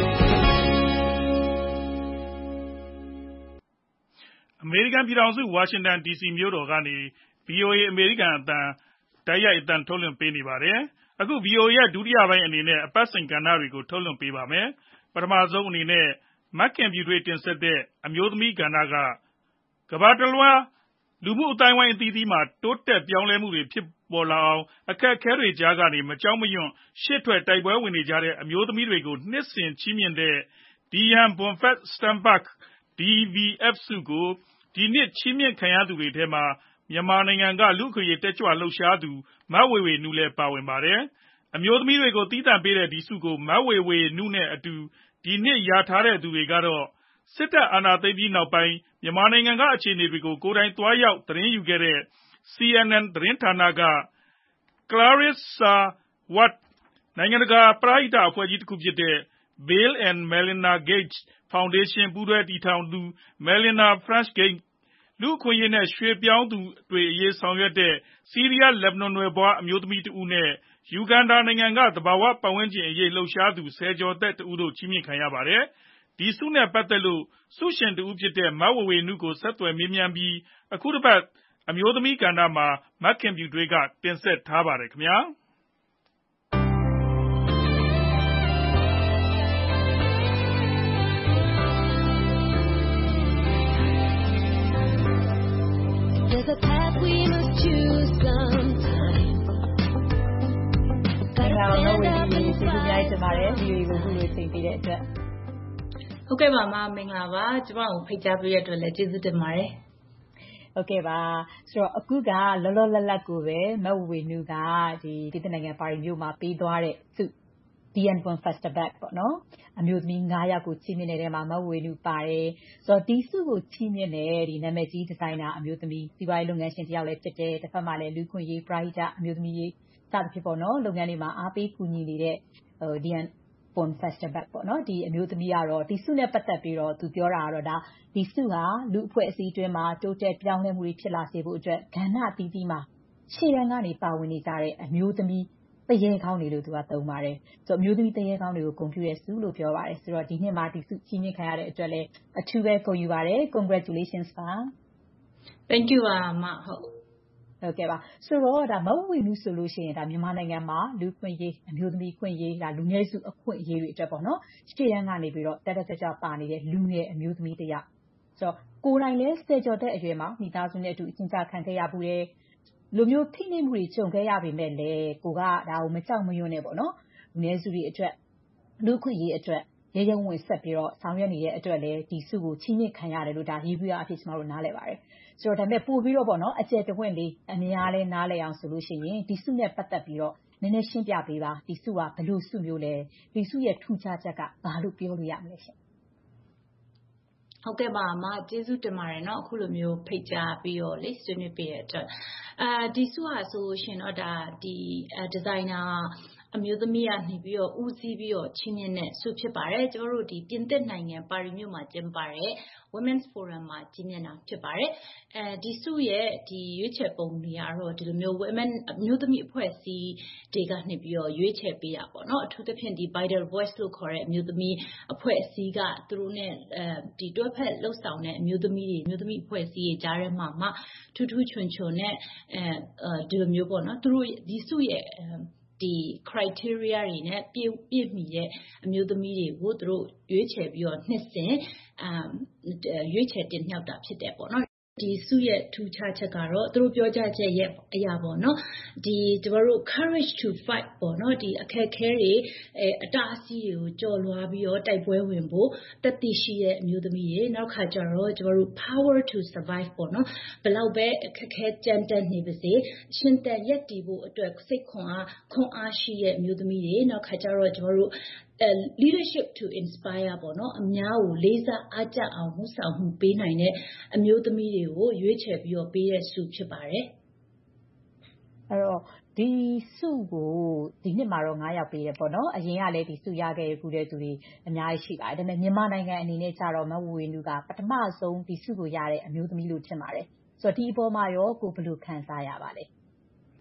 Speaker 2: အမေရိကန်ပြည်ထောင်စုဝါရှင်တန်ဒီစီမြို့တော်ကနေ ဗွီအိုအေ အမေရိကန်အသံတိုက်ရိုက်အသံထုတ်လွှင့်ပေးနေပါတယ်။အခု ဗွီအိုအေရဲ့ဒုတိယပိုင်းအနေနဲ့အပတ်စဉ်ကဏ္ဍတွေကိုထုတ်လွှင့်ပေးပါမယ်။ပထမဆုံးအနေနဲ့မက်ခင်ဖြူထွေးတင်ဆက်တဲ့အမျိုးသမီးကဏ္ဍကကမ္ဘာတလွှားလူမှုအတိုင်းဝိုင်းအသီးသီးမှာတိုးတက်ပြောင်းလဲမှုတွေဖြစ်ပေါ်လာအောင်အခက်အခဲတွေကြားကနေမကြောက်မရွံ့ရှေ့ထွက်တိုက်ပွဲဝင်နေကြတဲ့အမျိုးသမီးတွေကိုနှစ်စဉ်ချီးမြှင့်တဲ့ Diane Bonfils Steinbach ဒီ ဗီ အက်ဖ် ဆုကိုဒီနှစ်ချီးမြှင့်ခံရသူတွေထဲမှာမြန်မာနိုင်ငံကလူ့အခွင့်အရေးတက်ကြွလှုပ်ရှားသူမဝေဝေနုလည်းပါဝင်ပါတယ်။အမျိုးသမီးတွေကိုသီးသန့်ပေးတဲ့ဒီဆုကိုမဝေဝေနုနဲ့အတူဒီနှစ်ရထားတဲ့သူတွေကတော့စစ်တပ်အာဏာသိမ်းပြီးနောက်ပိုင်းမြန်မာနိုင်ငံကအခြေအနေတွေကိုကိုယ်တိုင်သွားရောက်သတင်းယူခဲ့တဲ့ စီအန်အန် သတင်းဌာနက Clarissa Ward နိုင်ငံတကာပရဟိတအဖွဲ့ကြီးတခုဖြစ်တဲ့ Bill and Melinda Gates Foundation ပူးတွဲတည်ထောင်သူ Melinda French Gates လူ့အခွင့်အရေးနဲ့ရွှေ့ပြောင်းသူတွေအရေးဆောင်ရွက်တဲ့ဆီးရီးယားလက်ဘနွန်နွယ်ဖွားအမျိုးသမီးတဦးနဲ့ယူဂန်ဒါနိုင်ငံကသဘာဝပတ်ဝန်းကျင်အရေးလှုပ်ရှားသူဆယ်ကျော်သက်တဦးတို့ချီးမြှင့်ခံရပါတယ်။ဒီဆုနဲ့ပတ်သက်လို့ဆုရှင်တဦးဖြစ်တဲ့မဝေဝေနုကိုဆက်သွယ်မေးမြန်းပြီးအခုတစ်ပတ်အမျိုးသမီးကဏ္ဍမှာမခင်ဖြူထွေးကတင်ဆက်ထားပါတယ်ခင်ဗျာ။
Speaker 20: There's a path we must choose sometime.
Speaker 21: ဒါတော့ဝေဒီကျေးဇူးများတင်ပါတယ်ဒီကိုခုလိုချိန်ပေးတဲ့အတွက်
Speaker 22: ဟုတ်ကဲ့ပါမမင်္ဂလာပါကျမကိုဖိတ်ကြားပေးရတဲ့အတွက်လည်းကျေးဇူးတင်ပါတယ်
Speaker 21: ဟုတ်ကဲ့ပါဆိုတော့အခုကလောလောလတ်လတ်ကိုပဲမဝေနုကဒီပြည်ထနိုင်ငံပါရီမြို့မှာပေးသွားတဲ့ဆု Diane Bonfils Steinbach ပေါ့နော်အမျိုးသမီး၅ယောက်ကိုချီးမြှင့်နေတဲ့မှာမဝေနုပါတယ်ဆိုတော့ဒီဆုကိုချီးမြှင့်တဲ့ဒီနာမည်ကြီးဒီဇိုင်နာအမျိုးသမီးစီးပွားရေးလုပ်ငန်းရှင်တယောက်လည်းဖြစ်တယ်တစ်ဖက်မှာလည်းလူခွင့်ရေးပရိဒတ်အမျိုးသမီးရေးစသဖြင့်ပေါ့နော်လုပ်ငန်းတွေမှာအားပေးကူညီနေတဲ့ဟို Diane Bonfils Steinbach ပေါ့နော်ဒီအမျိုးသမီးကတော့ဒီဆုနဲ့ပတ်သက်ပြီးတော့သူပြောတာကတော့ဒါဒီဆုဟာလူအဖွဲ့အစည်းအတွင်းမှာတိုးတက်ပြောင်းလဲမှုတွေဖြစ်လာစေဖို့အတွက်ကဏ္ဍအသီးသီးမှာရှေ့တန်းကနေပါဝင်နေကြတဲ့အမျိုးသမီးတရေကောင်းတွေလို့သူကသုံးပါတယ်ဆိုတော့အမျိုးသမီးတရေကောင်းတွေကိုဂုဏ်ပြုတဲ့ဆုလို့ပြောပါတယ်ဆိုတော့ဒီနှစ်မှာဒီဆုချီးမြှင့်ခံရတဲ့အတွက်လည်းအထူးပဲဂုဏ်ယူပါတယ် congratulations ပါ
Speaker 22: thank you ပါမဟုတ်
Speaker 21: ဟုတ်ကဲ့ပါဆိုတော့ဒါမဝေနုဆိုလို့ရှိရင်ဒါမြန်မာနိုင်ငံမှာလူခွင့်ရေးအမျိုးသမီးခွင့်ရေးဒါလူငယ်စုအခွင့်အရေးတွေအတွက်ပေါ့နော်ရှေ့တန်းကနေပြီးတော့တက်တက်ကြွကြွပါနေတဲ့လူငယ်အမျိုးသမီးတယောက်ဆိုတော့ကိုယ်တိုင်လည်းဆယ်ကျော်တဲ့အရွယ်မှာမိသားစုနဲ့အတူအချင်းချခံခဲ့ရမှုတွေလူမျိုးထိနေမှုတွေကြုံခဲ့ရပေမဲ့လည်းကိုကဒါကိုမကြောက်မရွံ့နဲ့ပေါ့နော်လူငယ်စုတွေအတွက်လူခွင့်ရေးအတွက်ရဲရဲဝင်ဆက်ပြီးတော့ဆောင်ရွက်နေတဲ့အတွက်လည်းဒီဆုကိုချီးမြှင့်ခံရတယ်လို့ဒါရေးပြီးအဖြစ်ကျွန်တော်တို့နားလည်ပါတယ်ဆိုတော့ဒါပေမဲ့ပို့ပြီးတော့ပေါ့နော်အကျယ်တဝင့်လေးအများလဲနားလည်အောင်ဆိုလို့ရှိရင်ဒီဆုနဲ့ပတ်သက်ပြီးတော့နည်းနည်းရှင်းပြပေးပါဒီဆုကဘယ်လိုဆုမျိုးလဲဒီဆုရဲ့ထူးခြားချက်ကဘာလို့ပြောလို့ရမလဲရှင်
Speaker 22: ဟုတ်ကဲ့ပါအမကျေးဇူးတင်ပါတယ်เนาะအခုလိုမျိုးဖိတ်ကြားပြီးတော့လေဆွေးနွေးပေးတဲ့အတွက်အာဒီဆုဟာဆိုရှင်တော့ဒါဒီဒီဇိုင်နာအမျိုးသမီးကနေပြီးတော့ဦးစီးပြီးတော့ချင်းမြင့်တဲ့ဆုဖြစ်ပါတယ်ကျွန်တော်တို့ဒီပြင်သစ်နိုင်ငံပါရီမြို့မှာကျင်းပတဲ့ Women's Forum မှာကြီးမြင့်တာဖြစ်ပါတယ်အဲဒီဆုရဲ့ဒီရွေးချယ်ပုံတွေကတော့ဒီလိုမျိုး women အမျိုးသမီးအဖွဲ့အစည်းတွေကနေပြီးတော့ရွေးချယ်ပေးတာပေါ့နော်အထူးသဖြင့်ဒီ Vital Voice လို့ခေါ်တဲ့အမျိုးသမီးအဖွဲ့အစည်းကသူတို့နဲ့အဲဒီတွဲဖက်လှုပ်ဆောင်တဲ့အမျိုးသမီးတွေအမျိုးသမီးအဖွဲ့အစည်းတွေကြားထဲမှာမှထူးထူးချွန်ချွန်နဲ့အဲဒီလိုမျိုးပေါ့နော်သူတို့ဒီဆုရဲ့ဒီ criteria တွေနဲ့ပြည့်ပြည့်မီတဲ့အမျိုးသမီးတွေကိုသူတို့ရွေးချယ်ပြီးတော့နှစ်စဉ်အာရွေးချယ်တင်မြှောက်တာဖြစ်တယ်ပေါ့နော်ဒီဆုရဲ့ထူးခြားချက်ကတော့သူတို့ပြောကြချက်ရဲ့အရာပေါ့နော်ဒီကျမတို့ courage to fight ပေါ့နော်ဒီအခက်ခဲတွေအဲအတားအဆီးတွေကိုကြော်လွှားပြီးတော့တိုက်ပွဲဝင်ဖို့တတိရှိတဲ့အမျိုးသမီးတွေနောက်ခါကျတော့ကျမတို့ power to survive ပေါ့နော်ဘယ်လောက်ပဲအခက်ခဲကြမ်းတမ်းနေပါစေရှင်တန်ရက်တည်ဖို့အတွက်စိတ်ခွန်အားခွန်အားရှိတဲ့အမျိုးသမီးတွေနောက်ခါကျတော့ကျမတို့Uh, leadership to inspire ပေါ့နော်အများကိုလေးစားအားကျအောင်မှုဆောင်မှုပေးနိုင်တဲ့အမျိုးသမီးတွေကိုရွေးချယ်ပြီးတော့ပေးတဲ့ဆုဖြစ်ပါတယ်
Speaker 21: အဲ့တော့ဒီဆုကိုဒီနှစ်မှာတော့၅ယောက်ပေးရပေါ့နော်အရင်ကလည်းဒီဆုရခဲ့ခုတဲ့သူတွေအများကြီးရှိပါတယ်ဒါပေမဲ့မြန်မာနိုင်ငံအနေနဲ့ကြတော့မဝေနုကပထမဆုံးဒီဆုကိုရတဲ့အမျိုးသမီးလို့ထင်ပါတယ်ဆိုတော့ဒီအပေါ်မှာရောကိုဘယ်လိုခံစားရပါလဲ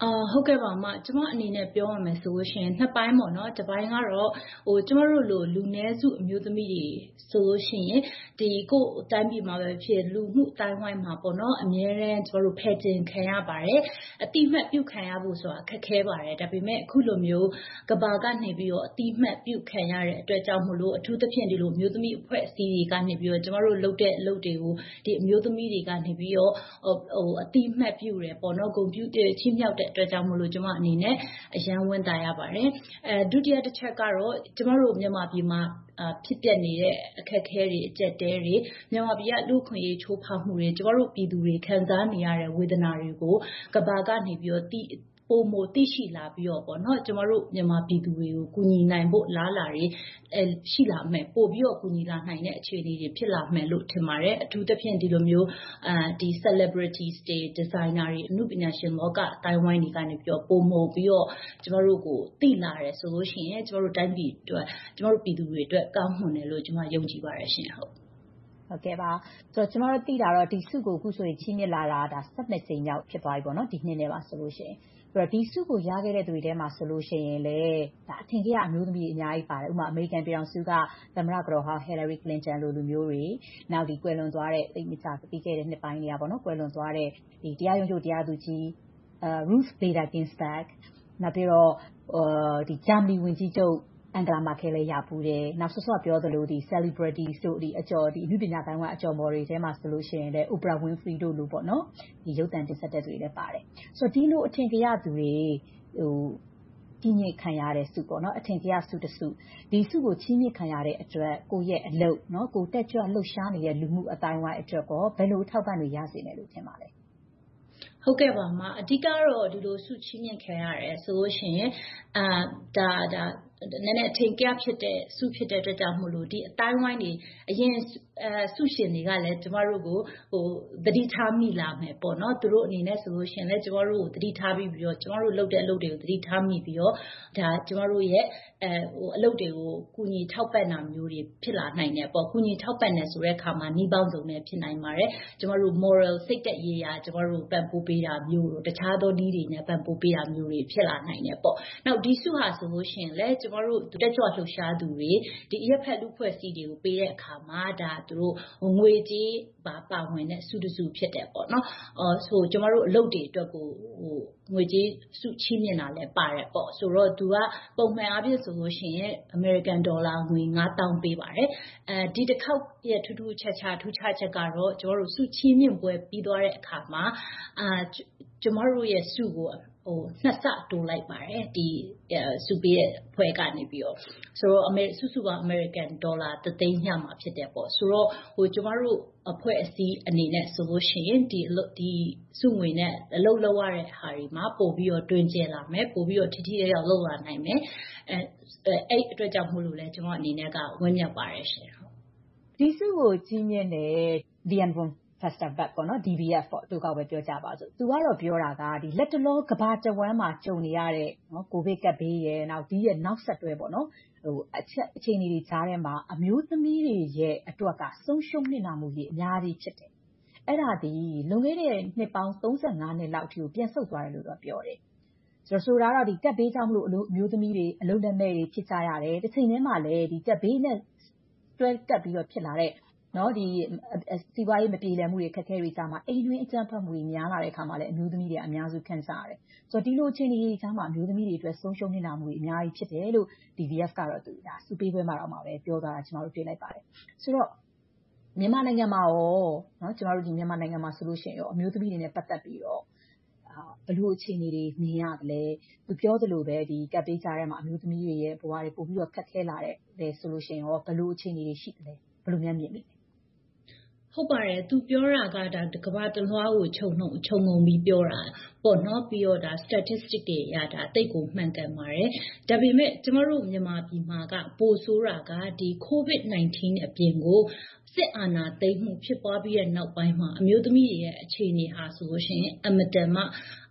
Speaker 22: အာဟုတ်ကဲ့ပါအမကျမအနေနဲ့ပြောရမယ်ဆိုလို့ရှိရင်နှစ်ပိုင်းပေါ့နော်တစ်ပိုင်းကတော့ဟိုကျမတို့လိုလူနည်းစုအမျိုးသမီးတွေဆိုလို့ရှိရင်ဒီကိုယ်တိုင်းပြည်မှာပဲဖြစ်လူမှုတိုင်းဝိုင်းမှာပေါ့နော်အများရန်ကျမတို့ဖယ်ကျင်ခံရပါတယ်အတိမတ်ပြုခံရဖို့ဆိုတာအခက်ခဲပါတယ်ဒါပေမဲ့အခုလိုမျိုးကဘာကနေပြီးတော့အတိမတ်ပြုခံရတဲ့အတွက်ကြောင့်မလို့အထူးသဖြင့်ဒီလိုမျိုးသမီးအဖွဲ့အစည်းတွေကနေပြီးတော့ကျမတို့လုပ်တဲ့အလုပ်တွေကိုဒီအမျိုးသမီးတွေကနေပြီးတော့ဟိုအတိမတ်ပြုတယ်ပေါ့နော်ဂုဏ်ပြုချင်းမြောက်တဲ့အတွက်ကြောင့်မလို့ကျမအနေနဲ့အရန်ဝန်တာရပါတယ်အဲဒုတိယတစ်ချက်ကတော့ကျမတို့မြန်မာပြည်မှာဖြစ်ပျက်နေတဲ့အခက်အခဲတွေအကျက်တဲတွေမြန်မာပြည်ကလူခွင့်ရေးချိုးဖောက်မှုတွေကျမတို့ပြည်သူတွေခံစားနေရတဲ့ဝေဒနာတွေကိုကဘာကနေပြီးတော့တိပုံမသိရှိလာပြီးတော့ပေါ့နော်ကျမတို့မြန်မာပြည်သူတွေကိုကူညီနိုင်ဖို့လားလာတွေအဲရှိလာမယ်ပို့ပြီးတော့ကူညီလာနိုင်တဲ့အခြေအနေတွေဖြစ်လာမယ်လို့ထင်ပါတယ်အထူးသဖြင့်ဒီလိုမျိုးအာဒီ celebrities တွေ designer တွေအမှုပညာရှင်လောကအတိုင်းဝိုင်းတွေကနေပြီးတော့ပုံမပြီးတော့ကျမတို့ကိုသိလာတယ်ဆိုလို့ရှိရင်ကျမတို့တိုင်းပြည်အတွက်ကျမတို့ပြည်သူတွေအတွက်ကောင်းမွန်တယ်လို့ကျမယုံကြည်ပါတယ်ရှင်ဟုတ်
Speaker 21: ဟုတ်ကဲ့ပါဆိုတော့ကျမတို့သိတာတော့ဒီစုကိုအခုဆိုရင်ချင်းမြစ်လာတာဒါဆယ်နှစ်ကြိမ်ရောက်ဖြစ်သွားပြီပေါ့နော်ဒီနှစ်နဲ့ပါဆိုလို့ရှိရင်ဆိုတော့ဒီစုကိုရခဲ့တဲ့သူတွေထဲမှာဆိုလို့ရှိရင်လေဒါအထင်ကြီးအမျိုးသမီးအများကြီးပါတယ်ဥပမာအမေရိကန်ပြည်ထောင်စုကသမ္မတကတော်ဟောင်း Hillary Clinton လိုလူမျိုးတွေနောက်ဒီကွယ်လွန်သွားတဲ့သိမချပြီးခဲ့တဲ့နှစ်ပိုင်းတွေကပေါ့နော်ကွယ်လွန်သွားတဲ့ဒီတရားရုံးချုပ်တရားသူကြီးအဲ Ruth Bader Ginsburg နောက်ပြီးတော့ဒီဂျာမနီဝန်ကြီးချုပ်အန်ဂလာမာကယ်လည်းရပူးတယ်နောက်ဆော့ဆော့ပြောသလိုဒီ celebrities တို့ဒီအကျော်ဒီအမှုပညာတိုင်းဝိုင်းအကျော်မော်တွေထဲမှာဆိုလို့ရှိရင်လည်း Oprah Winfrey တို့လိုပေါ့နော်ဒီရုပ်သံတင်ဆက်တဲ့သူတွေလည်းပါတယ်ဆိုတော့ဒီလိုအထင်ကြီးသူတွေဟိုကြီးမြင့်ခံရတဲ့စုပေါ့နော်အထင်ကြီးစုတစုဒီစုကိုကြီးမြင့်ခံရတဲ့အတွက်ကိုယ့်ရဲ့အလုပ်နော်ကိုတက်ကြွလှုပ်ရှားနေတဲ့လူမှုအတိုင်းဝိုင်းအတွက်ကောဘယ်လိုထောက်ပံ့တွေရစေတယ်လို့ထင်ပါလဲ
Speaker 22: ဟုတ်ကဲ့ပါမအဓိကတော့ဒီလိုစုချင်းမြင့်ခံရတယ်ဆိုလို့ရှိရင်အာဒါဒါနည်းနည်းအထင်ကရဖြစ်တဲ့စုဖြစ်တဲ့အတွက်ကြောင့်မို့လို့ဒီအတိုင်းဝိုင်းတွေအရင်အဲစုရှင်တွေကလည်းကျမတို့ကိုဟိုသတိထားမိလာမယ်ပေါ့နော်သူတို့အနေနဲ့ဆိုလို့ရှိရင်လည်းကျမတို့ကိုသတိထားပြီးပြီးတော့ကျမတို့လုပ်တဲ့အလုပ်တွေကိုသတိထားမိပြီးတော့ဒါကျမတို့ရဲ့အဲဟိုအလုပ်တွေကိုကုညီထောက်ပံ့တာမျိုးတွေဖြစ်လာနိုင်တယ်ပေါ့ကုညီထောက်ပံ့တယ်ဆိုတဲ့အခါမှာနှီးပေါင်းစုံနဲ့ဖြစ်နိုင်ပါတယ်ကျမတို့ moral စိတ်သက်ရေးရာကျမတို့ပံ့ပိုးပေးတာမျိုးတို့တခြားသောနည်းတွေနဲ့ပံ့ပိုးပေးတာမျိုးတွေဖြစ်လာနိုင်တယ်ပေါ့နောက်ဒီစုဟာဆိုလို့ရှိရင်လည်းကျမတို့တက်ကြွလှုပ်ရှားသူတွေဒီအရက်ဖက်လူဖွဲ့စည်းတွေကိုပေးတဲ့အခါမှာဒါသူတို့ငွေကြေးပါပါဝင်တဲ့စုတစုဖြစ်တယ်ပေါ့နော်အော်ဆိုကျမတို့အလုပ်တွေအတွက်ကိုဟိုငွေကြေးစုချီးမြှင့်တာလည်းပါတယ်ပေါ့ဆိုတော့သူကပုံမှန်အားဖြင့်ဆိုလို့ရှိရင် American Dollar ငွေ ၅သောင်းပေးပါတယ်အဲဒီတစ်ခေါက်ရဲ့ထူးထူးခြားခြားထူးခြားချက်ကတော့ကျမတို့စုချီးမြှင့်ပွဲပြီးသွားတဲ့အခါမှာအာကျမတို့ရဲ့စုကိုဟိုနှစ်ဆတိုးလိုက်ပါတယ်ဒီစုပေးရဲ့ဖွဲ့ကနေပြီးတော့ဆိုတော့အမေစုစုက American Dollar တသိန်းညမှာဖြစ်တယ်ပေါ့ဆိုတော့ဟိုကျမတို့အဖွဲ့အစည်းအနေနဲ့ဆိုလို့ရှိရင်ဒီဒီစုငွေနဲ့အလုပ်လုပ်ရတဲ့ဟာတွေမှာပို့ပြီးတော့တွင်ကျလာမယ်ပို့ပြီးတော့ထိထိရောက်လုပ်လာနိုင်မယ်အဲအဲ့အတွက်ကြောင့်မို့လို့လဲကျမအနေနဲ့ကဝန်းမြောက်ပါတယ်ရှင်
Speaker 21: ဒီစုကိုကြီးမြင့်တဲ့ Dianbon Festival ပေါ့နော် D B F ပေါ့သူကပဲပြောကြပါစို့သူကတော့ပြောတာကဒီလက်တလောကဘာတဝမ်းမှာကြုံနေရတဲ့နော်ကိုဗစ်ကပ်ဘေးရဲ့နောက်ဒီရဲ့နောက်ဆက်တွဲပေါ့နော်ဟိုအချက်အခြေအနေတွေကြားထဲမှာအမျိုးသမီးတွေရဲ့အတွက်ကဆုံးရှုံးနေတာမှုကြီးအများကြီးဖြစ်တယ်အဲ့ဒါဒီလွန်ခဲ့တဲ့နှစ်ပေါင်းသုံးဆယ်ငါနှစ်လောက်ထိကိုပြန်ဆုတ်သွားတယ်လို့တော့ပြောတယ်ဆိုတော့ဆိုတာတော့ဒီကပ်ဘေးကြောင့်မလို့အမျိုးသမီးတွေအလုပ်လက်မဲ့တွေဖြစ်ကြရတယ်တစ်ချိန်တည်းမှာလည်းဒီကပ်ဘေးနဲ့တွဲတက်ပြီးတော့ဖြစ်လာတဲ့နော်ဒီစီးပွားရေးမပြေလည်မှုတွေခက်ခဲတွေကြားမှာအိမ်တွင်းအကြမ်းဖက်မှုတွေများလာတဲ့အခါမှာလည်းအမျိုးသမီးတွေအများစုခံစားရတယ်ဆိုတော့ဒီလိုအခြေအနေတွေကြားမှာအမျိုးသမီးတွေအတွက်ဆုံးရှုံးနေတာမှုတွေအများကြီးဖြစ်တယ်လို့ D B F ကတော့သူဒါစုပေးပွဲမှာတော့မှပဲပြောသွားတာကျွန်တော်တို့တွေ့လိုက်ပါတယ်ဆိုတော့မြန်မာနိုင်ငံမှာရောနော်ကျွန်တော်တို့ဒီမြန်မာနိုင်ငံမှာဆိုလို့ရှိရင်ရောအမျိုးသမီးတွေနဲ့ပတ်သက်ပြီးတော့ဘယ်လိုအခြေအနေတွေမြင်ရသလဲသူပြောသလိုပဲဒီကပ်ပေးကြတဲ့မှာအမျိုးသမီးတွေရဲ့ဘဝတွေပို့ပြီးတော့ခက်ခဲလာတဲ့ဆိုလို့ရှိရင်ရောဘယ်လိုအခြေအနေတွေရှိသလဲဘယ်လိုများမြင်လဲ
Speaker 22: ဟုတ်ပါတယ်သူပြောတာကဒါကဘာတလွှားကိုခြုံနှုံခြုံငုံပြီးပြောတာပေါ့နော်ပြီးတော့ဒါ statistic တွေရတာတိတ်ကိုမှန်ကန်ပါတယ်ဒါပေမဲ့ကျမတို့မြန်မာပြည်မှာကပိုဆိုးတာကဒီ COVID 19 အပြင်ကိုစစ်အာဏာသိမ်းမှုဖြစ်ပွားပြီးတဲ့နောက်ပိုင်းမှာအမျိုးသမီးတွေရဲ့အခြေအနေဟာဆိုလို့ရှိရင်အမတန်မှ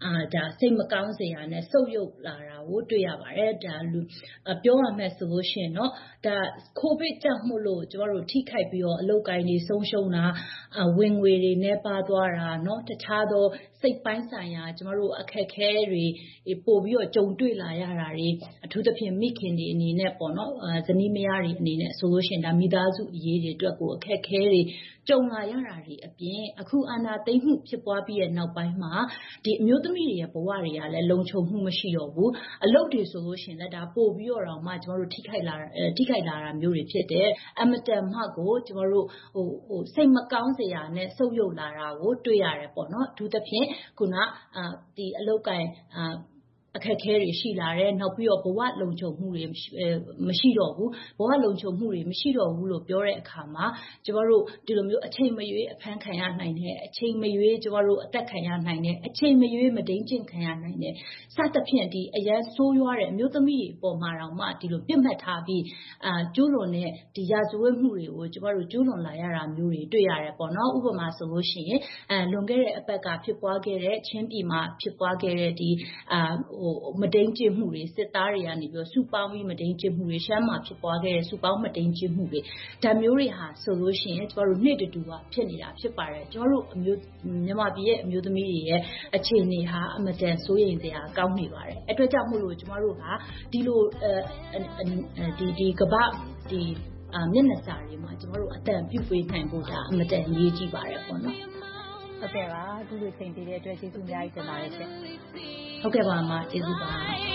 Speaker 22: ဒါစိတ်မကောင်းစရာနဲ့ဆုပ်ယုပ်လာတာကိုတွေ့ရပါတယ်ဒါလူပြောရမယ်ဆိုလို့ရှိရင်เนาะဒါကိုဗစ်ကြောင့်မို့လို့ကျမတို့ထိခိုက်ပြီးတော့အလုပ်ကိုင်းတွေဆုံးရှုံးတာဝင်ငွေတွေနဲ့ပါသွားတာเนาะတခြားသောစိတ်ပိုင်းဆိုင်ရာကျမတို့အခက်ခဲတွေပို့ပြီးတော့ကြုံတွေ့လာရတာတွေအထူးသဖြင့်မိခင်တွေအနေနဲ့ပေါ့เนาะဇနီးမယားတွေအနေနဲ့ဆိုလို့ရှိရင်ဒါမိသားစုအရေးတွေအတွက်ကိုအခက်ခဲတွေကြုံလာရတာတွေအပြင်အခုအာဏာသိမ်းမှုဖြစ်ပွားပြီးတဲ့နောက်ပိုင်းမှာဒီအမျိုးသမီးတွေရဲ့ဘဝတွေကလည်းလုံခြုံမှုမရှိတော့ဘူးအလုပ်တွေဆိုလို့ရှိရင်လည်းဒါပို့ပြီးတော့မှကျမတို့ထိခိုက်လာထိခိုက်လာတာမျိုးတွေဖြစ်တယ်အမတန်မှကိုကျမတို့ဟိုဟိုစိတ်မကောင်းစရာနဲ့ဆုပ်ယုပ်လာတာကိုတွေ့ရတယ်ပေါ့နော်အထူးသဖြင့်ခုနအာဒီအလုပ်ကိုင်အာအခက်ခဲတွေရှိလာတယ်နောက်ပြီးတော့ဘဝလုံခြုံမှုတွေမရှိတော့ဘူးဘဝလုံခြုံမှုတွေမရှိတော့ဘူးလို့ပြောတဲ့အခါမှာကျမတို့ဒီလိုမျိုးအချိန်မရွေးအဖမ်းခံရနိုင်တယ်အချိန်မရွေးကျမတို့အသက်ခံရနိုင်တယ်အချိန်မရွေးမဒိန်းကျင့်ခံရနိုင်တယ်စသဖြင့်ဒီအရန်ဆိုးရွားတဲ့အမျိုးသမီးတွေအပေါ်မှာတော့မှဒီလိုပြစ်မှတ်ထားပြီးအာကျူးလွန်တဲ့ဒီရာဇဝတ်မှုတွေကိုကျမတို့ကျူးလွန်လာရတာမျိုးတွေတွေ့ရတယ်ပေါ့နော်ဥပမာဆိုလို့ရှိရင်အဲလွန်ခဲ့တဲ့အပတ်ကဖြစ်ပွားခဲ့တဲ့ချင်းပြည်မှာဖြစ်ပွားခဲ့တဲ့ဒီအာဟိုမဒိန်းကျင့်မှုတွေစစ်သားတွေကနေပြီးစုပေါင်းပြီးမဒိန်းကျင့်မှုတွေရှမ်းမှာဖြစ်ပွားခဲ့တဲ့စုပေါင်းမဒိန်းကျင့်မှုတွေဒါမျိုးတွေဟာဆိုလို့ရှိရင်ကျမတို့နေ့တူတူကဖြစ်နေတာဖြစ်ပါတယ်ကျမတို့အမျိုးမြန်မာပြည်ရဲ့အမျိုးသမီးတွေရဲ့အခြေအနေဟာအမတန်စိုးရိမ်စရာကောင်းနေပါတယ်အတွက်ကြောင့်မို့လို့ကျမတို့ဟာဒီလိုအဲဒီဒီကမ္ဘာဒီအာမျက်နှာစာတွေမှာကျမတို့အတန်ပြုပေးနိုင်ဖို့ဒါအမတန်အရေးကြီးပါတယ်ပေါ့နော်
Speaker 21: ဟုတ်ကဲ့ပါအခုလိုချိန်ပေးတဲ့အတွက်ကျေးဇူးအများကြီးတင်ပါတယ်ရှင်
Speaker 22: ဟုတ်ကဲ့ပါအမကျေးဇူးပါ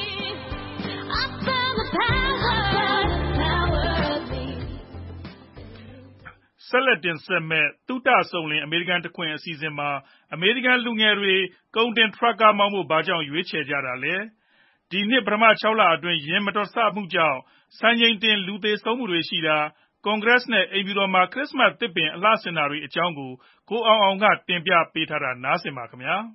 Speaker 2: ဆက်လက်တင်ဆက်မဲ့သုတဆုံလင်အမေရိကန်တခွင်အစီအစဉ်မှာအမေရိကန်လူငယ်တွေကုန်တင်ထရပ်ကားမောင်းဖို့ဘာကြောင့်ရွေးချယ်ကြတာလဲဒီနှစ်ပထမ၆လအတွင်းယင်းမတော်ဆမှုကြောင့်စံချိန်တင်လူသေဆုံးမှုတွေရှိတာကွန်ဂရက်နဲ့အိမ်ဖြူတော်မှာခရစ်စမတ်သစ်ပင်အလှဆင်တာတွေအကြောင်းကိုကိုအောင်အောင်ကတင်ပြပေးထားတာနားဆင်ပါခင်ဗျာ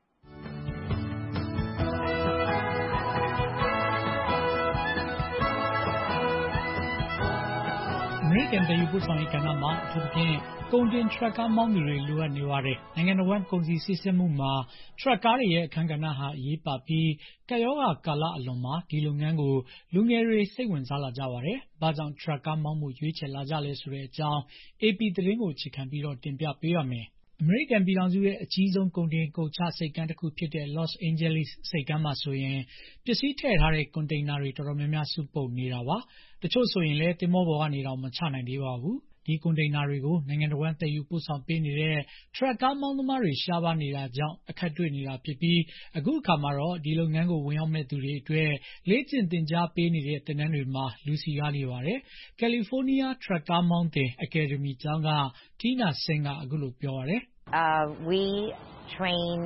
Speaker 1: အမေရိကန်တယူပို့ဆောင်ရေးကဏ္ဍမှာအထူးသဖြင့်ကုန်တင်ထရပ်ကားမောင်းသူတွေလိုအပ်နေပါတယ်။နိုင်ငံတော်ဝန်ကုန်စည်စီးဆင်းမှုမှာထရပ်ကားတွေရဲ့အခန်းကဏ္ဍဟာအရေးပါပြီးကပ်ရောဂါကာလအလွန်မှာဒီလုပ်ငန်းကိုလူငယ်တွေစိတ်ဝင်စားလာကြပါတယ်။ဘာကြောင့်ထရပ်ကားမောင်းမှုရွေးချယ်လာကြလဲဆိုတဲ့အကြောင်း အေပီ သတင်းကိုအခြေခံပြီးတော့တင်ပြပေးရမယ်။အမေရိကန်ပြည်ထောင်စုရဲ့အကြီးဆုံးကုန်တင်ကုန်ချဆိပ်ကမ်းတစ်ခုဖြစ်တဲ့ Los Angeles ဆိပ်ကမ်းမှာဆိုရင်ပစ္စည်းထည့်ထားတဲ့ကွန်တိန်နာတွေတော်တော်များများစုပုံနေတာပါ။တချို့ဆိုရင်လည်းသင်္ဘောပေါ်ကနေတော့မချနိုင်သေးပါဘူး။ဒီကွန်တိန်နာတွေကိုနိုင်ငံတော်ဝန်တည်ယူပို့ဆောင်ပေးနေတဲ့ထရပ်ကားမောင်းသမားတွေရှားပါနေတာကြောင့်အခက်တွေ့နေတာဖြစ်ပြီးအခုအခါမှာတော့ဒီလုပ်ငန်းကိုဝင်ရောက်မဲ့သူတွေအတွက်လေ့ကျင့်သင်ကြားပေးနေတဲ့သင်တန်းတွေမှာလူစီကားနေပါတယ်။ကယ်လီဖိုးနီးယားထရပ်ကားမောင်းတင်အကယ်ဒမီကျောင်းကတီနာဆင်ကအခုလိုပြောပါတယ်
Speaker 5: Uh, we train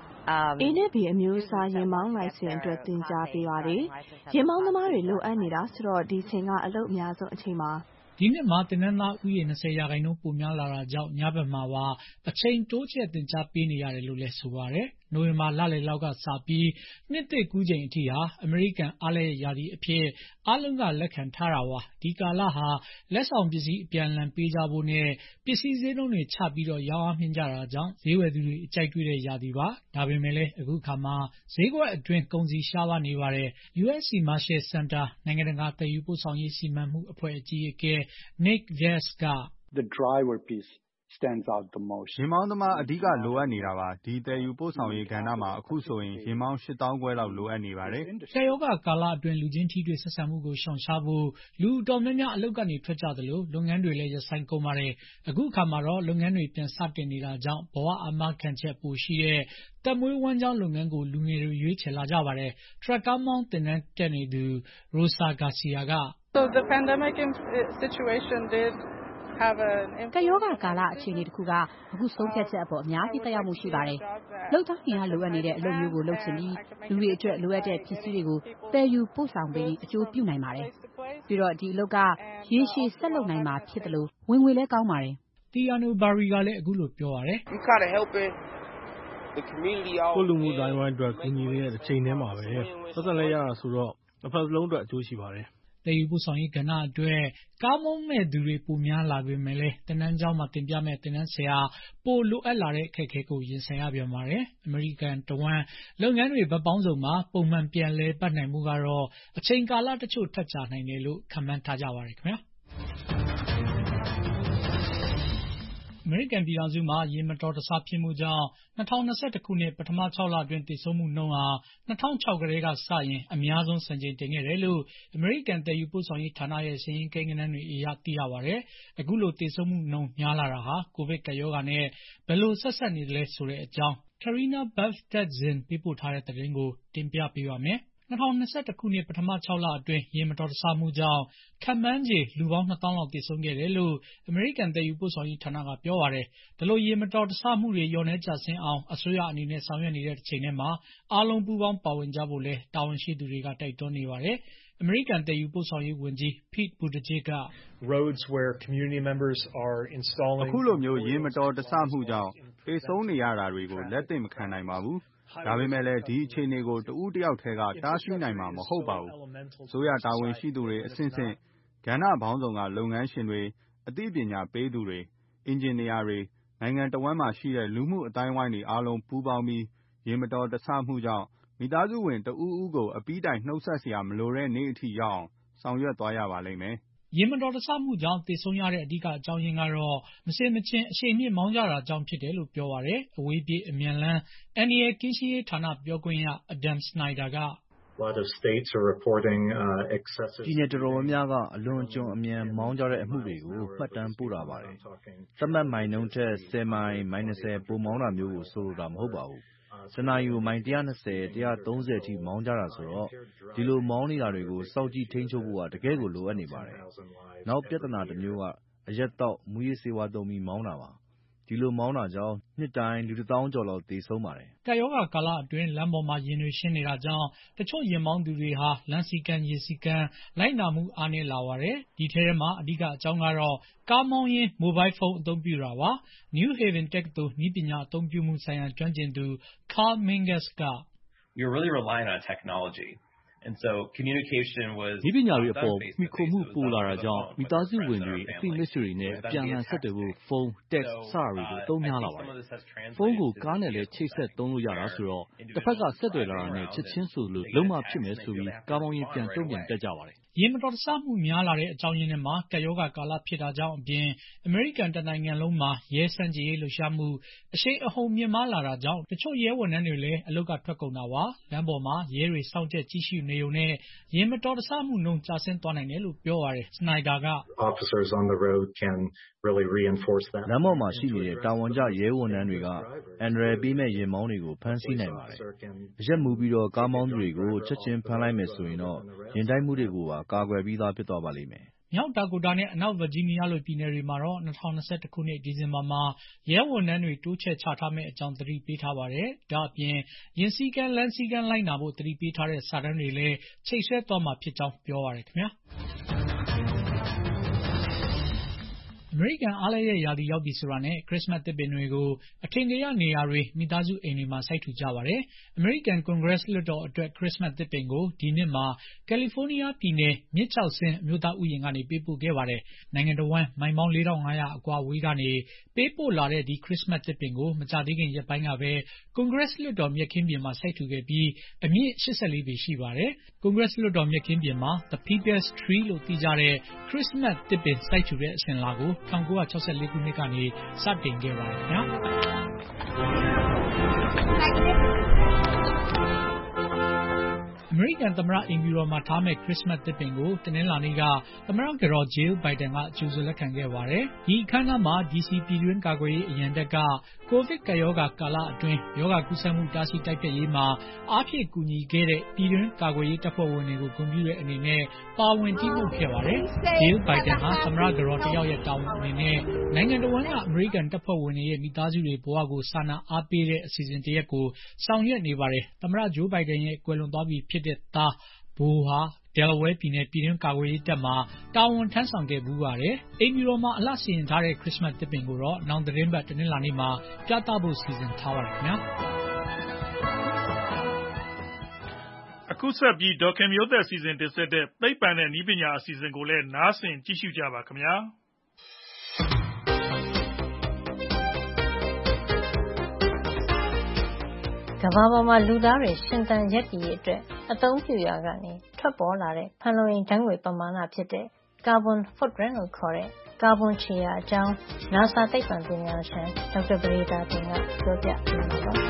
Speaker 23: A နဲ့ B အမျိုးအစားရင်မောင်းလိုင်စင်အတွက်သင်ကြားပေးပါတယ်။ရင်မောင်းသမားတွေလိုအပ်နေတာဆိုတော့ဒီချိန်ကအလုပ်အများဆုံးအချိန်ပါ
Speaker 1: ဒီနှစ်မှာသင်တန်းသားဦးရေ၂၀ရာခိုင်နှုန်းပိုများလာတာကြောင့်ညဘက်မှာပါအချိန်တိုးချဲ့သင်ကြားပေးနေရတယ်လို့လည်းဆိုပါတယ်။နိုဝင်ဘာလလယ်လောက်ကစပြီးနှစ်သစ်ကူးချိန်အထိဟာအမေရိကန်အားလပ်ရာသီအဖြစ်အားလုံးကလက်ခံထားတာပါ။ဒီကာလဟာလက်ဆောင်ပစ္စည်းအပြန်အလှန်ပေးကြဖို့နဲ့ပစ္စည်းဈေးနှုန်းတွေချပြီးတော့ရောင်းအားမြှင့်ကြတာကြောင့်ဈေးဝယ်သူတွေအကြိုက်တွေ့တဲ့ရာသီပါ။ဒါပေမဲ့လည်းအခုအခါမှာဈေးကွက်အတွင်းကုန်စည်ရှားပါနေပါတယ်။ U S C Marshall Center နိုင်ငံတကာသယ်ယူပို့ဆောင်ရေးစီမံမှုအဖွဲ့အကြီးအကဲNick Vest က
Speaker 24: The driver piece stands out the most
Speaker 25: ရင်မောင်းသမားအဓိကလိုအပ်နေတာပါဒီသယ်ယူပို့ဆောင်ရေးကဏ္ဍမှာအခုဆိုရင်ရင်မောင်း၈သောင်းခွဲလောက်လိုအပ်နေပါတယ်
Speaker 1: ဆယ်ယောဂကာလအတွင်းလူချင်းထိတွေ့ဆက်ဆံမှုကိုရှောင်ရှားဖို့လူတော်များများအလုပ်ကနေထွက်ကြသလိုလုပ်ငန်းတွေလည်းရပ်ဆိုင်းကုန်ပါတယ်အခုအခါမှာတော့လုပ်ငန်းတွေပြန်စတင်နေတာကြောင့်ဘဝအာမခံချက်ပိုရှိတဲ့တက်မွေးဝမ်းကြောင်းလုပ်ငန်းကိုလူငယ်တွေရွေးချယ်လာကြပါတယ်ထရက်ကားမောင်းတင်တဲ့တက်နေသူ Rosa Garcia က
Speaker 26: So the pandemic situation did have an impact
Speaker 21: ကပ်ရောဂါကာလအခြေအနေတစ်ခုကအခုဆုံးဖြတ်ချက်အပေါ်အများကြီးသက်ရောက်မှုရှိပါတယ်။လုပ်သားအင်အားလိုအပ်နေတဲ့အလုပ်မျိုးကိုလုပ်ချင်ပြီးလူတွေအတွက်လိုအပ်တဲ့ပစ္စည်းတွေကိုတည်ယူပို့ဆောင်ပေးအကျိုးပြုနိုင်ပါတယ်။ပြီးတော့ဒီအလုပ်ကရေရှည်ဆက်လုပ်နိုင်မှာဖြစ်တယ်လို့ဝင်ငွေလည်းကောင်းပါတယ်
Speaker 1: ။ Tiano Barry ကလည်းအခုလိုပြောပါတယ်။
Speaker 27: We kind of helping the community out
Speaker 28: ကိုလူမှုတိုင်းဝိုင်းအတွက်ကူညီနေတဲ့တစ်ချိန်တည်းမှာပဲပတ်သက်လဲရတာဆိုတော့တစ်ဖက်လုံးအတွက်အကျိုးရှိပါတယ်
Speaker 1: တည်ယူပို့ဆောင်ရေးကဏ္ဍအတွက်ကားမောင်းမဲ့သူတွေပိုများလာပေမဲ့လည်းတင်နန်းကျောင်းမှာတင်ပြမဲ့တင်နန်းဆရာပိုလိုအပ်လာတဲ့အခက်အခဲကိုရင်ဆိုင်ရပြန်ပါတယ်။အမေရိကန်တဝန်းလုပ်ငန်းတွေဗတ်ပေါင်းစုံမှာပုံမှန်ပြန်လဲပတ်နိုင်မှုကတော့အချိန်ကာလတချို့ထပ်ကြာနိုင်တယ်လို့ခန့်မှန်းထားကြပါတယ်ခင်ဗျာ။အမေရိကန်ပြည်ထောင်စုမှာရေမတော်တဆဖြစ်မှုကြောင့်၂၀၂၁ခုနှစ်ပထမ၆လအတွင်းသေဆုံးမှုနှုန်းဟာ၂၀၀၆ကတည်းကစရင်အများဆုံးစံချိန်တင်ခဲ့တယ်လို့အမေရိကန်တည်ယူပို့ဆောင်ရေးဌာနရဲ့စာရင်းကိန်းဂဏန်းတွေအရသိရပါတယ်။အခုလိုသေဆုံးမှုနှုန်းများလာတာဟာကိုဗစ်ကပ်ရောဂါနဲ့ဘယ်လိုဆက်ဆက်နေသလဲဆိုတဲ့အကြောင်း Karina Bavtadzin ပေးပို့ထားတဲ့သတင်းကိုတင်ပြပေးပါမယ်။၂၀၂၁ခုနှစ်ပထမ၆လအတွင်းရေမတော်တဆမှုကြောင့်ခန့်မှန်းခြေလူပေါင်းနှစ်သောင်းလောက်သေဆုံးခဲ့တယ်လို့အမေရိကန်တည်ယူပို့ဆောင်ရေးဌာနကပြောပါတယ်။ဒီလိုရေမတော်တဆမှုတွေလျော့နည်းကျဆင်းအောင်အစိုးရအနေနဲ့ဆောင်ရွက်နေတဲ့တစ်ချိန်တည်းမှာအားလုံးပူးပေါင်းပါဝင်ကြဖို့လည်းတာဝန်ရှိသူတွေကတိုက်တွန်းနေပါတယ်။အမေရိကန်တည်ယူပို့ဆောင်ရေးဝန်ကြီး Pete Buttigieg က
Speaker 3: roads where community members are installing
Speaker 25: အခုလိုမျိုးရေမတော်တဆမှုကြောင့်သေဆုံးနေရတာတွေကိုလက်သင့်မခံနိုင်ပါဘူး။ဒါပေမဲ့လည်းဒီအခြေအနေကိုတဦးတယောက်တည်းကတားဆီးနိုင်မှာမဟုတ်ပါဘူး။ဆိုရတာဝန်ရှိသူတွေအဆင့်ဆင့်ကဏ္ဍပေါင်းစုံကလုပ်ငန်းရှင်တွေအသိပညာပေးသူတွေအင်ဂျင်နီယာတွေနိုင်ငံတော်ဝန်မှရှိတဲ့လူမှုအတိုင်းဝိုင်းတွေအားလုံးပူးပေါင်းပြီးရေမတော်တဆမှုကြောင့်မိသားစုဝင်တဦးဦးကိုအပီးတိုင်နှုတ်ဆက်เสียမလိုတဲ့နေ့အထိရောက်အောင်ဆောင်ရွက်သွားရပါလိမ့်မယ်
Speaker 1: ။ရေမတော်တဆမှုကြောင့်သေဆုံးရတဲ့အဓိကအကြောင်းရင်းကတော့မစင်မချင်းအချိန်မြင့်မောင်းကြတာကြောင့်ဖြစ်တယ်လို့ပြောပါတယ်။အဝေးပြေးအမြန်လန်းအန်ဒီရဲ့ကင်းရှင်းရေးဌာနပြောခွင့်ရ Adam Snyder က
Speaker 4: ပြည်နယ်တော်တော်များများကအလွန်အကျွံအမြန်မောင်းကြတဲ့အမှုတွေကိုမှတ်တမ်းပို့တာပါတယ်။သတ်မှတ်မိုင်နှုန်းထက်ဆယ်မိုင်မိုင်၂၀ပိုမောင်းတာမျိုးကိုဆိုလိုတာမဟုတ်ပါဘူး။တနာရီကိုမိုင်၁၂၀ ၁၃၀အထိမောင်းကြတာဆိုတော့ဒီလိုမောင်းနေတာတွေကိုစောင့်ကြည့်ထိန်းချုပ်ဖို့ကတကယ်ကိုလိုအပ်နေပါတယ်။နောက်ပြဿနာတစ်မျိုးကအရက်သောက်မူးယစ်ဆေးဝါးသုံးပြီးမောင်းတာပါ။ဒီလိုမောင်းတာကြောင့်နှစ်တိုင်းလူတစ်သောင်းကျော်လောက်သေဆုံးပါတယ်
Speaker 1: ။ကပ်ရောဂါကာလအတွင်းလမ်းပေါ်မှာရင်တွေရှင်းနေတာကြောင့်တချို့ရင်မောင်းသူတွေဟာလမ်းစည်းကမ်းရေစည်းကမ်းလိုက်နာမှုအားနည်းလာပါတယ်။ဒီထဲမှာအဓိကအကြောင်းကတော့ကားမောင်းရင်းမိုဘိုင်းဖုန်းအသုံးပြုတာပါ။ New Haven တက္ကသိုလ်နည်းပညာအသုံးပြုမှုဆိုင်ရာကျွမ်းကျင်သူ Carl Mingus က
Speaker 8: You're really relying on technology.And so communication was
Speaker 9: ဒီပညာတွေအပေါ်မိခိုမှုပိုလာတာကြောင့်မိသားစုဝင်တွေအသိမိတ်ဆွေတွေနဲ့အပြန်အလှန်ဆက်သွယ်ဖို့ဖုန်း text စတာတွေကိုအသုံးများလာပါတယ်။ဖုန်းကိုကားနဲ့လည်းချိတ်ဆက်သုံးလို့ရတာဆိုတော့တစ်ဖက်ကဆက်သွယ်လာတာနဲ့ချက်ချင်းဆိုလို့လုံးဝဖြစ်မယ်ဆိုပြီးကားမောင်းရင်ပြန်တုံ့ပြန်တတ်ကြပါတယ်
Speaker 1: ။ရေမတော်တဆမှုများလာတဲ့အကြောင်းရင်းတွေမှာကပ်ရောဂါကာလဖြစ်တာကြောင့်အပြင်အမေရိကန်တနိုင်ငံလုံးမှာရဲစံကြီးရေးလှုပ်ရှားမှုအရှိန်အဟုန်မြင့်မားလာတာကြောင့်တချို့ရဲဝန်ထမ်းတွေလည်းအလုပ်ကထွက်ကုန်တာပါလမ်းပေါ်မှာရဲတွေစောင့်ကြပ်ကြည့်ရှုနေုံနဲ့ရေမတော်တဆမှုနှုန်းကျဆင်းသွားနိုင်တယ်လို့ပြောပါတယ်။ Snyder က
Speaker 4: Officers on the road can really reinforce that လမ်းပေါ်မှာရှိနေတဲ့တာဝန်ကျရဲဝန်ထမ်းတွေကအန္တရာယ်ပေးမဲ့ယာဉ်မောင်းတွေကိုဖမ်းဆီးနိုင်ပါတယ်။အရက်မူပြီးတော့ကားမောင်းသူတွေကိုချက်ချင်းဖမ်းလိုက်မယ်ဆိုရင်တော့ရင်တိုက်မှုတွေကိုပါကာကွယ်ပြီးသားဖြစ်သွားပါလိမ့်မယ်
Speaker 1: ။မြောက်ဒါကိုတာနဲ့အနောက်ဗာဂျီးနီးယားလိုပြည်နယ်တွေမှာတော့၂၀၂၁ခုနှစ်ဒီဇင်ဘာမှာရဲဝန်ထမ်းတွေတိုးချဲ့ချထားမယ့်အကြောင်းသတိပေးထားပါတယ်။ဒါ့အပြင်ရင်စည်းကမ်းလမ်းစည်းကမ်းလိုက်နာဖို့သတိပေးထားတဲ့စာတမ်းတွေလည်းချိတ်ဆွဲသွားမှာဖြစ်ကြောင်းပြောပါရခင်ဗျာ။အမေရိကန်အားလပ်ရက်ရာသီရောက်ပြီဆိုတာနဲ့ခရစ်စမတ်သစ်ပင်တွေကိုအထင်ကရနေရာတွေမိသားစုအိမ်တွေမှာစိုက်ထူကြပါတယ်။အမေရိကန်ကွန်ဂရက်လွှတ်တော်အတွက်ခရစ်စမတ်သစ်ပင်ကိုဒီနှစ်မှာကယ်လီဖိုးနီးယားပြည်နယ်မြစ်ချောက်ဆင်းအမျိုးသားဥယျာဉ်ကနေပေးပို့ခဲ့ပါတယ်။နိုင်ငံတော်ဝန်မိုင်ပေါင်းလေးထောင်ငါးရာအကွာဝေးကနေပေးပို့လာတဲ့ဒီခရစ်စမတ်သစ်ပင်ကိုမကြသေးခင်ရက်ပိုင်းကပဲကွန်ဂရက်လွှတ်တော်မြက်ခင်းပြင်မှာစိုက်ထူခဲ့ပြီးအမြင့်၈၄ပေရှိပါတယ်။ကွန်ဂရက်လွှတ်တော်မြက်ခင်းပြင်မှာ The People's Tree လို့သိကြတဲ့ခရစ်စမတ်သစ်ပင်စိုက်ထူတဲ့အစဉ်အလာကို၁၉၆၄ခုနှစ်ကနေစတင်ခဲ့ပါတယ်ခင်ဗျာအမေရိကန်သမ္မတအိမ်ဖြူတော်မှာထားမဲ့ခရစ်စမတ်သစ်ပင်ကိုတနင်္လာနေ့ကသမ္မတကတော် Jill Biden ကကြိုဆိုလက်ခံခဲ့ပါတယ်။ဒီအခမ်းအနားမှာ ဒီ စီ ပြည်တွင်းကာကွယ်ရေးအရန်တပ်ကကိုဗစ်ကပ်ရောဂါကာလအတွင်းရောဂါကူးစက်မှုတားဆီးတိုက်ဖျက်ရေးမှာအားဖြည့်ကူညီခဲ့တဲ့ပြည်တွင်းကာကွယ်ရေးတပ်ဖွဲ့ဝင်တွေကိုဂုဏ်ပြုတဲ့အနေနဲ့ပါဝင်တီးမှုခဲ့ပါတယ်။ Jill Biden ဟာသမ္မတကတော်တယောက်ရဲ့တာဝန်အနေနဲ့နိုင်ငံတော်ဝန်ကအမေရိကန်တပ်ဖွဲ့ဝင်တွေရဲ့မိသားစုတွေဘဝကိုစာနာအားပေးတဲ့အစီအစဉ်တရက်ကိုဆောင်ရွက်နေပါတယ်။သမ္မတ Joe Biden ရဲ့ကွယ်လွန်သွားပြီဖြစ်တဲ့သားဘိုဟာDelaware ပြည်နယ်ပြည်တွင်းကာကွယ်ရေးတပ်မှာတာဝန်ထမ်းဆောင်ခဲ့ဘူးပါတယ်။အိမ်ဖြူတော်မှာအလှစီရင်ထားတဲ့ခရစ်စမတ်သစ်ပင်ကိုတော့နောက်သတင်းပတ်တနင်္လာနေ့မှာပြသဖို့စီစဉ်ထားပါတယ်ခင်ဗျာ။
Speaker 2: အခုဆက်ပြီးဒေါ်ခင်မျိုးသက်စီစဉ်တင်ဆက်တဲ့သိပ္ပံနဲ့နည်းပညာအစီအစဉ်ကိုလည်းနားဆင်ကြည့်ရှုကြပါခင်ဗျာ
Speaker 10: ကမ္ဘာပေါ်မှာလူသားတွေရှင်သန်ရပ်တည်ရေးအတွက်အသုံးပြုရာကနေထွက်ပေါ်လာတဲ့ဖန်လုံအိမ်ဓာတ်ငွေ့ပမာဏဖြစ်တဲ့ carbon footprint လို့ခေါ်တဲ့ကာဗွန်ခြေရာအကြောင်း NASA သိပ္ပံပညာရှင်ဒေါက်တာပဒေသာတင်ကပြောပြပေးမှာပါ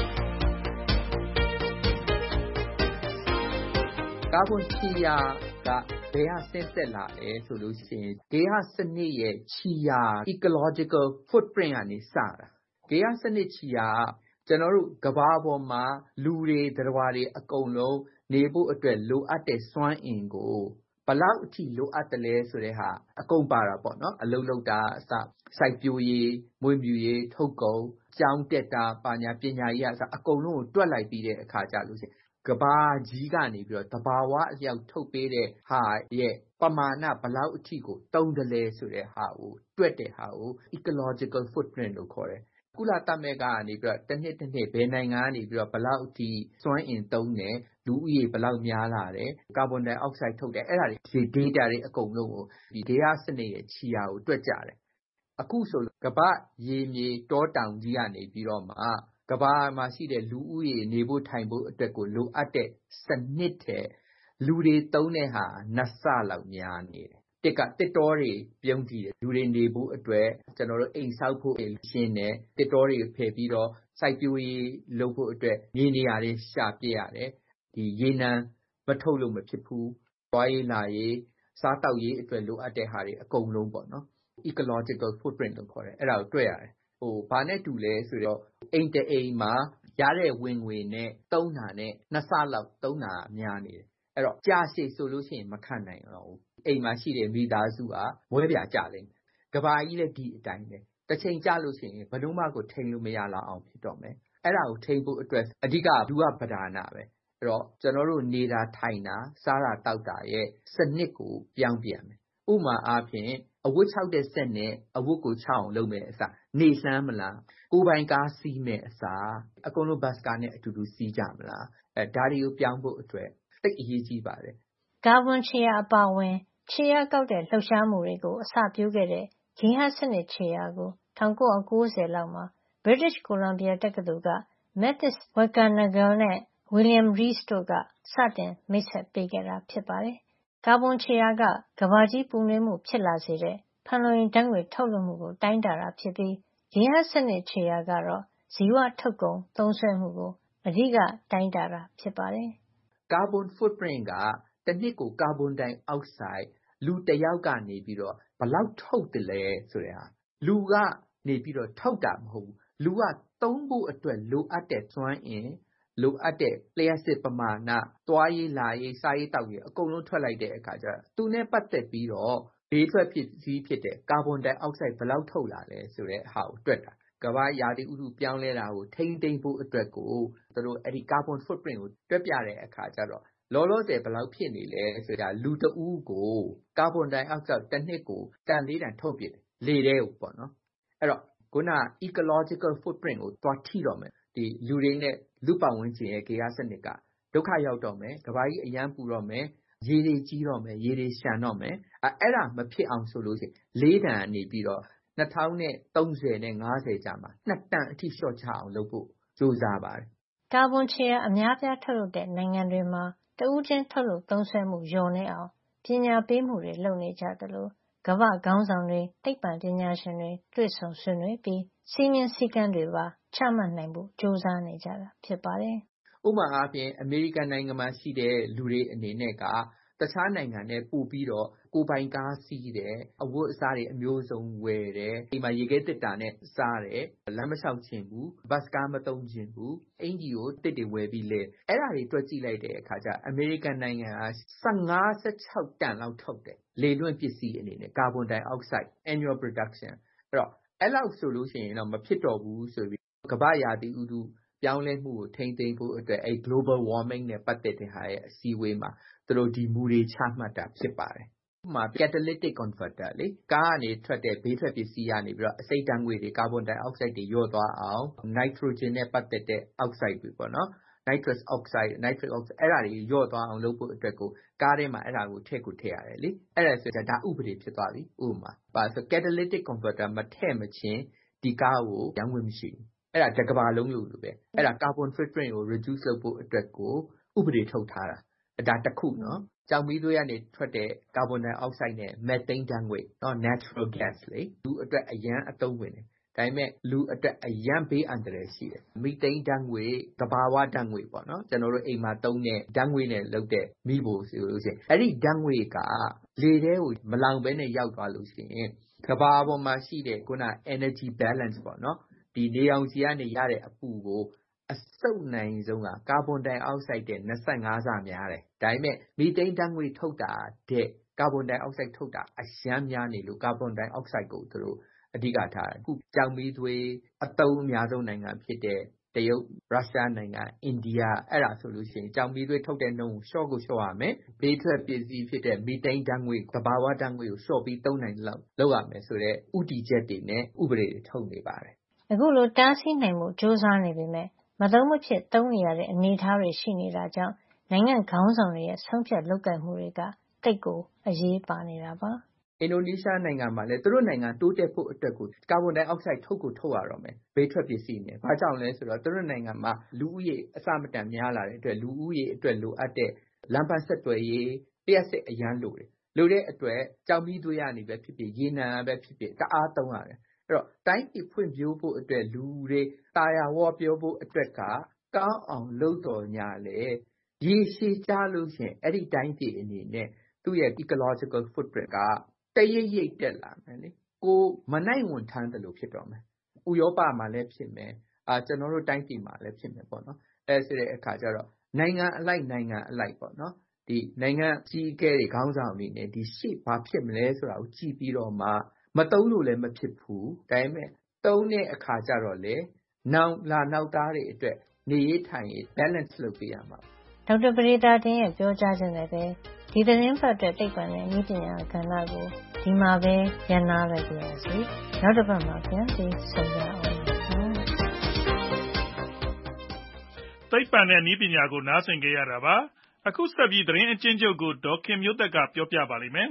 Speaker 11: ကာဗွန်ခြေရာကဘယ်ကဆင်းသက်လာလဲဆိုလို့ရှိရင်ဂေဟစနစ်ရဲ့ခြေရာ ecological footprint ကနေစတာဂေဟစနစ်ခြေရာကျွန်တော်တို့ကမ္ဘာပေါ်မှာလူတွေသတ္တဝါတွေအကုန်လုံးနေဖို့အတွက်လိုအပ်တဲ့စွမ်းအင်ကိုဘယ်လောက်အထိလိုအပ်တယ်လဲဆိုတဲ့ဟာအကုန်ပါတာပေါ့နော်အလုံးလုံးတာအစစိုက်ပျိုးရေးမွေးမြူရေးထုတ်ကုန်ကျောင်းတက်တာပညာပညာရေးအစအကုန်လုံးကိုတွက်လိုက်ပြီးတဲ့အခါကျလို့ရှိရင်ကဘာကြီးကနေပြီးတော့တဘာဝအလျောက်ထုတ်ပေးတဲ့ဟာရဲ့ပမာဏဘယ်လောက်အထိကိုတုံးတယ်လဲဆိုတဲ့ဟာကိုတွက်တဲ့ဟာကို ecological footprint လို့ခေါ်တယ်ကုလသမဂ္ဂကနေပြီးတော့တစ်နှစ်တစ်နှစ်ဘယ်နိုင်ငံကနေပြီးတော့ဘယ်လောက်အထိစွမ်းအင်သုံးတယ်လူဦးရေဘယ်လောက်များလာတယ်ကာဗွန်ဒိုင်အောက်ဆိုက်ထုတ်တယ်အဲ့ဒါတွေ data တွေအကုန်လုံးကိုဒီဒေဟစနစ်ရဲ့ခြေရာကိုတွက်ကြတယ်အခုဆိုကမ္ဘာရေမြေတောတောင်ကြီးကနေပြီးတော့မှကမ္ဘာမှာရှိတဲ့လူဦးရေနေဖို့ထိုင်ဖို့အတွက်ကိုလိုအပ်တဲ့စနစ်တဲ့လူတွေသုံးတဲ့ဟာနှစ်ဆလောက်များနေတယ်တစ်ကတစ်တောတွေပြုံးကြည့်တယ်လူတွေနေဖို့အတွက်ကျွန်တော်တို့အိမ်ဆောက်ဖို့ရှင်းတယ်တစ်တောတွေဖယ်ပြီးတော့စိုက်ပျိုးရေးလုပ်ဖို့အတွက်မြေနေရာတွေရှာပြရတယ်ဒီရေနံမထုတ်လို့မဖြစ်ဘူးတွားရေးလာရေးစားတောက်ရေးအတွက်လိုအပ်တဲ့ဟာတွေအကုန်လုံးပေါ့နော် ecological footprint လို့ခေါ်တယ်အဲ့ဒါကိုတွေ့ရတယ်ဟိုဘာနဲ့တူလဲဆိုတော့အိမ်တအိမ်မှာရတဲ့ဝင်ငွေနဲ့သုံးတာနဲ့နှစ်ဆလောက်သုံးတာများနေတယ်အဲ့တော့ကြာရှည်ဆိုလို့ရှိရင်မခံနိုင်တော့ဘူးအိမ်မှာရှိတဲ့မိသားစုကမွဲပြာကြလိမ့်မယ်ကဘာကြီးလည်းဒီအတိုင်းပဲတစ်ချိန်ကြာလို့ရှိရင်ဘယ်လို့မှကိုထိန်လို့မရလောက်အောင်ဖြစ်တော့မယ်အဲ့ဒါကိုထိန်ဖို့အတွက်အဓိကဒုဝပဒါနာပဲအဲ့တော့ကျွန်တော်တို့နေတာထိုင်တာစားတာတောက်တာရဲ့စနစ်ကိုပြောင်းပြန်မယ်ဥပမာအားဖြင့်အဝတ်ခြောက်တဲ့စက်နဲ့အဝတ်ကိုခြောက်အောင်လုပ်မယ်အစားနေလှမ်းမလားကိုယ်ပိုင်ကားစီးမယ်အစားအကုန်လုံးဘတ်စကားနဲ့အတူတူစီးကြမလားအဲဒါတွေကိုပြောင်းဖို့အတွက်သိအရေးကြီးပါတယ်
Speaker 10: ကာဗွန်ခြေရာအပါဝင်ခြေရာကောက်တဲ့လှုပ်ရှားမှုတွေကိုအစပြုခဲ့တဲ့ဂေဟစနစ်ခြေရာကို၁၉၉၀လောက်မှာ British Columbia တက္ကသိုလ်က Mathis Wickranagal နဲ့ William Rees တို့ကစတင်မိတ်ဆက်ပေးခဲ့တာဖြစ်ပါတယ်။ကာဗွန်ခြေရာကကမ္ဘာကြီးပူနွေးမှုဖြစ်လာစေတဲ့ဖန်လုံအိမ်ဓာတ်ငွေ့ထုတ်လွှတ်မှုကိုတိုင်းတာတာဖြစ်ပြီးဂေဟစနစ်ခြေရာကတော့ဇီဝထုတ်ကုန်သုံးစွဲမှုကိုအဓိကတိုင်းတာတာဖြစ်ပါတယ်
Speaker 11: ။ Carbon footprint ကတစ်နှစ်ကိုကာဗွန်ဒိုင်အောက်ဆိုက်လူတစ်ယောက်ကနေပြီးတော့ဘယ်လောက်ထုတ်တယ်လဲဆိုတဲ့ဟာလူကနေပြီးတော့ထုတ်တာမဟုတ်ဘူးလူကသုံးဖို့အတွက်လိုအပ်တဲ့စွမ်းအင်လိုအပ်တဲ့လျှပ်စစ်ပမာဏသွားရေးလာရေးစားရေးတောက်ရေးအကုန်လုံးထွက်လိုက်တဲ့အခါကျတော့သူနဲ့ပတ်သက်ပြီးတော့ဘေးထွက်ဖြစ်စည်းဖြစ်တဲ့ကာဗွန်ဒိုင်အောက်ဆိုက်ဘယ်လောက်ထုတ်လာလဲဆိုတဲ့ဟာကိုတွက်တာကမ္ဘာရာသီဥတုပြောင်းလဲတာကိုထိန်းသိမ်းဖို့အတွက်ကိုသူတို့အဲ့ဒီ carbon footprint ကိုတွက်ပြတဲ့အခါကျတော့လောလောဆယ်ဘယ်လောက်ဖြစ်နေလဲဆိုတာလူတဦးကိုကာဗွန်ဒိုင်အောက်ဆိုက်တစ်နှစ်ကိုတန်လေးတန်ထုတ်ပြတယ်လေထဲကိုပေါ့နော်အဲ့တော့ခုန ecological footprint ကိုသွားထိတော့မယ်ဒီလူတွေနဲ့လူပတ်ဝန်းကျင်ရဲ့ဂေဟစနစ်ကဒုက္ခရောက်တော့မယ်ကဘာကြီးအရန်ပူတော့မယ်ရေတွေကြီးတော့မယ်ရေတွေရှံတော့မယ်အဲ့ဒါမဖြစ်အောင်ဆိုလို့ရှိရင်လေးတန်နေပြီးတော့၂၀၃၀နဲ့၅၀ကြာမှာနှစ်တန်အထိလျှော့ချအောင်လုပ်ဖို့ကြိုးစားပါတယ်
Speaker 10: ကာဗွန်ခြေရာအများပြားထုတ်လုပ်တဲ့နိုင်ငံတွေမှာတဦးချင်းထုတ်လုပ်သုံးစွဲမှုလျော့နေအောင်ပညာပေးမှုတွေလုပ်နေကြသလိုကမ္ဘာ့ခေါင်းဆောင်တွေသိပ္ပံပညာရှင်တွေတွေ့ဆုံဆွေးနွေးပြီးစည်းမျဉ်းစည်းကမ်းတွေပါချမှတ်နိုင်ဖို့ကြိုးစားနေကြတာဖြစ်ပါတယ်
Speaker 11: ဥပမာအားဖြင့်အမေရိကန်နိုင်ငံမှာရှိတဲ့လူတွေအနေနဲ့ကတခြားနိုင်ငံနဲ့ပို့ပြီးတော့ကိုယ်ပိုင်ကားစီးတယ်အဝတ်အစားတွေအမျိုးစုံဝယ်တယ်ဒီမှာရေခဲသစ်တာနဲ့စားတယ်လမ်းမလျှောက်ချင်ဘူးဘတ်စကားမသုံးချင်ဘူးအင်ဂျီကိုတစ်တွေဝယ်ပြီးလဲအဲ့ဒါတွေတွက်ကြည့်လိုက်တဲ့အခါကျအမေရိကန်နိုင်ငံက၁၅ ၁၆တန်လောက်ထုတ်တယ်လေလွင့်ပစ္စည်းအနေနဲ့ကာဗွန်ဒိုင်အောက်ဆိုက် annual production အဲ့တော့အဲ့လောက်ဆိုလို့ရှိရင်တော့မဖြစ်တော့ဘူးဆိုပြီးကမ္ဘာရာသီဥတုပြောင်းလဲမှုကိုထိန်းသိမ်းဖို့အတွက်အဲ့ global warming နဲ့ပတ်သက်တဲ့ဟာရဲ့အစည်းအဝေးမှာသူတို့ဒီမူတွေချမှတ်တာဖြစ်ပါတယ်ဥပမာ catalytic converter လေကားကနေထွက်တဲ့ဘေးထွက်ပစ္စည်းကနေပြီးတော့အဆိပ်ဓာတ်ငွေ့တွေကာဗွန်ဒိုင်အောက်ဆိုက်တွေလျော့သွားအောင် nitrogen နဲ့ပတ်သက်တဲ့အောက်ဆိုက်တွေပေါ့နော် nitrous oxide nitric oxide အဲ့ဒါတွေရော့သွားအောင်လုပ်ဖို့အတွက်ကိုကားထဲမှာအဲ့ဒါကိုထည့်ကိုထည့်ရတယ်လေအဲ့ဒါဆိုတော့ဒါဥပဒေဖြစ်သွားပြီဥပမာပါဆို catalytic converter မထည့်မချင်းဒီကားကိုရောင်းဝင်မရှိဘူးအဲ့ဒါတစ်ကမ္ဘာလုံးလို့လို့ပဲအဲ့ဒါ carbon footprint ကို reduce လုပ်ဖို့အတွက်ကိုဥပဒေထုတ်ထားတာဒါတစ်ခုနော်ကြောင်မီးသွေးကနေထွက်တဲ့ carbon dioxide နဲ့ methane ဓာတ်ငွေ့နော် natural gas လေလူအတွက်အရန်အသုံးဝင်တယ်ဒါပေမဲ့လူအတွက်အရန်ဘေးအန္တရာယ်ရှိတယ်မီသိန်းဓာတ်ငွေ့သဘာဝဓာတ်ငွေ့ပေါ့နော်ကျွန်တော်တို့အိမ်မှာသုံးတဲ့ဓာတ်ငွေ့နဲ့လုပ်တဲ့မီးဖိုဆိုလို့ရှိရင်အဲ့ဒီဓာတ်ငွေ့ကလေထဲကိုမလောင်ဘဲနဲ့ရောက်သွားလို့ရှိရင်ကမ္ဘာပေါ်မှာရှိတဲ့ခုန energy balance ပေါ့နော်ဒီနေအောင်ခြည်ကနေရတဲ့အပူကိုအစုပ်နိုင်ဆုံးကကာဗွန်ဒိုင်အောက်ဆိုက်တဲ့twenty-fiveဆများတယ်ဒါပေမဲ့မီသိန်းဓာတ်ငွေ့ထုတ်တာတဲ့ကာဗွန်ဒိုင်အောက်ဆိုက်ထုတ်တာအရန်များနေလို့ကာဗွန်ဒိုင်အောက်ဆိုက်ကိုသူတို့အဓိကထားတယ်အခုကြောင်မီးသွေးအသုံးအများဆုံးနိုင်ငံဖြစ်တဲ့တရုတ်ရုရှားနိုင်ငံအိန္ဒိယအဲ့ဒါဆိုလို့ရှိရင်ကြောင်မီးသွေးထုတ်တဲ့နှုန်းကိုရှော့ကိုရှော့ရမယ်ဘေးထွက်ပစ္စည်းဖြစ်တဲ့မီသိန်းဓာတ်ငွေ့သဘာဝဓာတ်ငွေ့ကိုရှော့ပြီးသုံးနိုင်လောက်လုပ်ရမယ်ဆိုတော့ဥတီချက်တွေနဲ့ဥပဒေတွေထုတ်နေပါတယ်
Speaker 10: အခုလိုတားဆီးနိုင်မှုစ조사နေပေမဲ့မသုံးမဖြစ်သုံးနေရတဲ့အနေအထားတွေရှိနေတာကြောင့်နိုင်ငံခေါင်းဆောင်တွေရဲ့ဆုံးဖြတ်လုပ်ကိုင်မှုတွေကတိတ်ကိုအရေးပါနေတာပါ
Speaker 11: အင်ဒိုနီးရှားနိုင်ငံမှာလည်းသူတို့နိုင်ငံတိုးတက်ဖို့အတွက်ကိုကာဗွန်ဒိုင်အောက်ဆိုက်ထုတ်ကိုထုတ်ရတော့မယ်ဘေးထွက်ပစ္စည်းနဲ့ဘာကြောင့်လဲဆိုတော့သူတို့နိုင်ငံမှာလူဦးရေအစမတန်များလာတဲ့အတွက်လူဦးရေအတွက်လိုအပ်တဲ့လမ်းပန်းဆက်သွယ်ရေးလျှက်စစ်အရန်လိုတယ်လိုတဲ့အတွက်ကြောင်မီးသွေးရနေပဲဖြစ်ဖြစ်ရေနံပဲဖြစ်ဖြစ်တအားသုံးရတယ်အဲ့တော့တိုင်းပြည်ဖွံ့ဖြိုးဖို့အတွက်လူတွေတာယာဝပြောဖို့အတွက်ကကောင်းအောင်လုပ်တော်ညာလေရေရှည်ကြလို့ရှင်အဲ့ဒီတိုင်းပြည်အနေနဲ့သူ့ရဲ့ ecological footprint ကတရိပ်ရိပ်တက်လာမယ်လေကိုမနိုင်ဝန်ထမ်းတယ်လို့ဖြစ်တော့မယ်ဥရောပမှာလည်းဖြစ်မယ်အာကျွန်တော်တို့တိုင်းပြည်မှာလည်းဖြစ်မယ်ပေါ့နော်အဲဆိုတဲ့အခါကျတော့နိုင်ငံအလိုက်နိုင်ငံအလိုက်ပေါ့နော်ဒီနိုင်ငံကြီးအကဲတွေခေါင်းဆောင်တွေနဲ့ဒီရှေ့ဘာဖြစ်မလဲဆိုတာကိုကြည့်ပြီးတော့မှမတုံးလို့လည်းမဖြစ်ဘူးဒါပေမဲ့တုံးတဲ့အခါကျတော့လေနောင်လာနောက်သားတွေအတွက်နေရထိုင်ရ balance လုပ်ပေးရမှာ
Speaker 10: ဒေါက်တာပရိသတင်ရဲ့ပြောကြားခြင်းနဲ့ပဲဒီသတင်းပတ်အတွက်သိပ္ပံနဲ့နည်းပညာကဏ္ဍကိုဒီမှာပဲရန်နာလိုက်ကြရစီနောက်တစ်ပတ်မှာပြန်ပြီးဆုံကြအောင်
Speaker 2: သိပ္ပံနဲ့နည်းပညာကိုနားဆင်ကြရတာပါအခုဆက်ပြီးသတင်းအချင်းချုပ်ကိုဒေါခင်မျိုးသက်ကပြောပြပါလိမ့်မယ်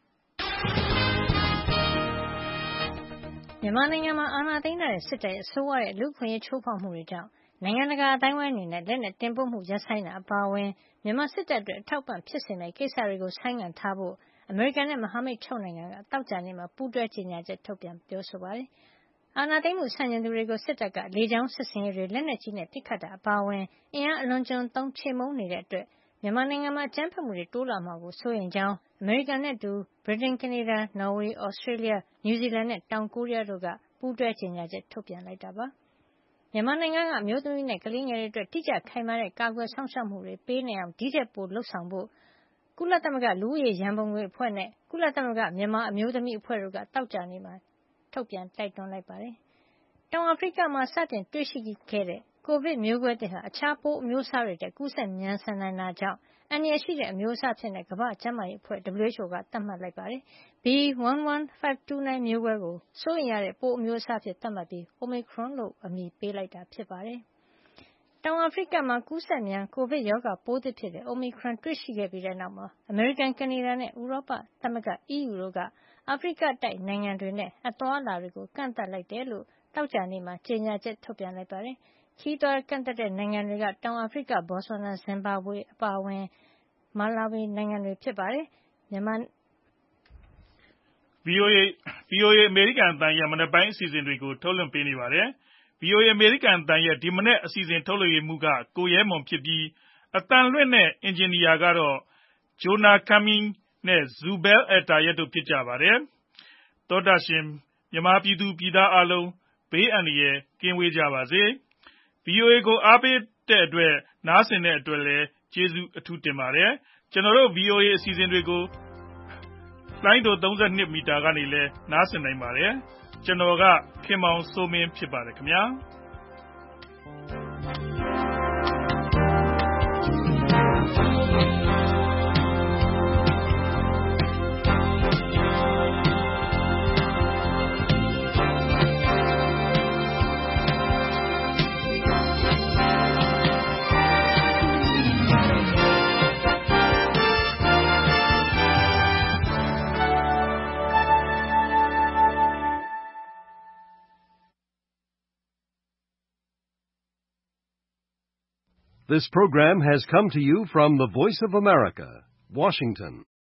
Speaker 10: မြန်မာနိုင်ငံမှာအာဏာသိမ်းတဲ့စစ်တပ်ရဲ့ဆိုးဝါးတဲ့လူ့ခွင့်ရေးချိုးဖောက်မှုတွေကြောင့်နိုင်ငံတကာအတိုင်းအဝိုင်းအနေနဲ့လက်နက်တင်ပို့မှုရပ်ဆိုင်းတာအပါအဝင်မြန်မာစစ်တပ်အတွက်အထောက်ပံ့ဖြစ်စေမယ့်ကိစ္စတွေကိုဆိုင်းငံ့ထားဖို့အမေရိကန်နဲ့မဟာမိတ်၆နိုင်ငံကတောက်ကြနေ့မှာပူးတွဲကြေညာချက်ထုတ်ပြန်ပြောဆိုပါတယ်။အာဏာသိမ်းမှုဆန့်ကျင်သူတွေကိုစစ်တပ်ကလေကြောင်းစစ်ဆင်ရေးတွေလက်နက်ကြီးနဲ့ပစ်ခတ်တာအပါအဝင်အင်အားအလွန်ကျွံသုံးချေမှုန်းနေတဲ့အတွက်မြန်မာနိုင်ငံမှာအကြမ်းဖက်မှုတွေတိုးလာမှာကိုစိုးရိမ်ကြောင်းအမေရိကန်နဲ့အတူဗြိတိန်ကနေဒါနော်ဝေဩစတြေးလျနယူးဇီလန်နဲ့တောင်ကိုရီးယားတို့ကပူးတွဲကြေညာချက်ထုတ်ပြန်လိုက်တာပါမြန်မာနိုင်ငံကအမျိုးသမီးနဲ့ကလေးငယ်တွေအတွက်တိကျခိုင်မာတဲ့ကာကွယ်ဆောင်ရှောက်မှုတွေပေးနိုင်အောင်ဒီထက်ပိုလှုပ်ဆောင်ဖို့ကုလသမဂ္ဂလူဦးရေရန်ပုံငွေအဖွဲ့နဲ့ကုလသမဂ္ဂမြန်မာအမျိုးသမီးအဖွဲ့တို့ကတောက်ကြနေမှာထုတ်ပြန်တိုက်တွန်းလိုက်ပါတယ်။တောင်အာဖရိကမှာစတင်တွေ့ရှိခဲ့တဲ့ကိုဗစ်မျိုးကွဲသစ်ဟာအခြားပိုးအမျိုးအစားတွေတဲ့ကူးစက်မြန်ဆန်နိုင်တာကြောင့်အန္တရာယ်ရှိတဲ့အမျိုးအစားဖြစ်တဲ့ကမ္ဘာ့ကျန်းမာရေးအဖွဲ့ W H O ကသတ်မှတ်လိုက်ပါတယ်။ B one one five two nine မျိုးကွဲကိုစိုးရိမ်ရတဲ့ပိုးအမျိုးအစားဖြစ်သတ်မှတ်ပြီး Omicron လို့အမည်ပေးလိုက်တာဖြစ်ပါတယ်။တောင်အာဖရိကမှာကူးစက်မြန်ကိုဗစ်ရောဂါပိုးသစ်ဖြစ်တဲ့ Omicron တွေ့ရှိခဲ့ပြီးတဲ့နောက်မှာအမေရိကန်ကနေဒါနဲ့ဥရောပသမဂ္ဂ E U တို့ကအာဖရိကတိုက်နိုင်ငံတွေနဲ့အသွားအလာတွေကိုကန့်သတ်လိုက်တယ်လို့တောက်ကြနေ့မှာကြေညာချက်ထုတ်ပြန်လိုက်ပါတယ်။ခီးသွွားကန့်သတ်တဲ့နိုင်ငံတွေကတောင်အာဖရိကဘော်ဆွာနာဇင်ဘာဘွေအပါအဝင်မာလာဝီနိုင်ငံတွေဖြစ်ပါတယ်မြန်မာ
Speaker 2: VOA VOA အမေရိကန်အသံရဲ့မနက်ပိုင်းအစီအစဉ်တွေကိုထုတ်လွှင့်ပေးနေပါတယ်။ VOA အမေရိကန်အသံရဲ့ဒီမနက်အစီအစဉ်ထုတ်လွှင့်မှုကကိုရဲမွန်ဖြစ်ပြီးအသံလွှင့်နဲ့အင်ဂျင်နီယာကတော့ Jonah Cumming နဲ့ Zubel Altayeb တို့ဖြစ်ကြပါတယ်။သောတာရှင်မြန်မာပြည်သူပြည်သားအားလုံးဘေးအန္တရာယ်ကင်းဝေးကြပါစေ။ VOA ကိုအားပေးတဲ့အတွက်နားဆင်တဲ့အတွက်လည်းကျေးဇူးအထူးတင်ပါတယ်။ကျွန်တော်တို့ VOA အစီအစဉ်တွေကိုလိုင်းဒိုသုံး၂မီတာကနေလည်းနားဆင်နိုင်ပါတယ်။ကျွန်တော်ကခင်မောင်စိုးမင်းဖြစ်ပါတယ်ခင်ဗျာ။
Speaker 12: This program has come to you from the Voice of America, Washington.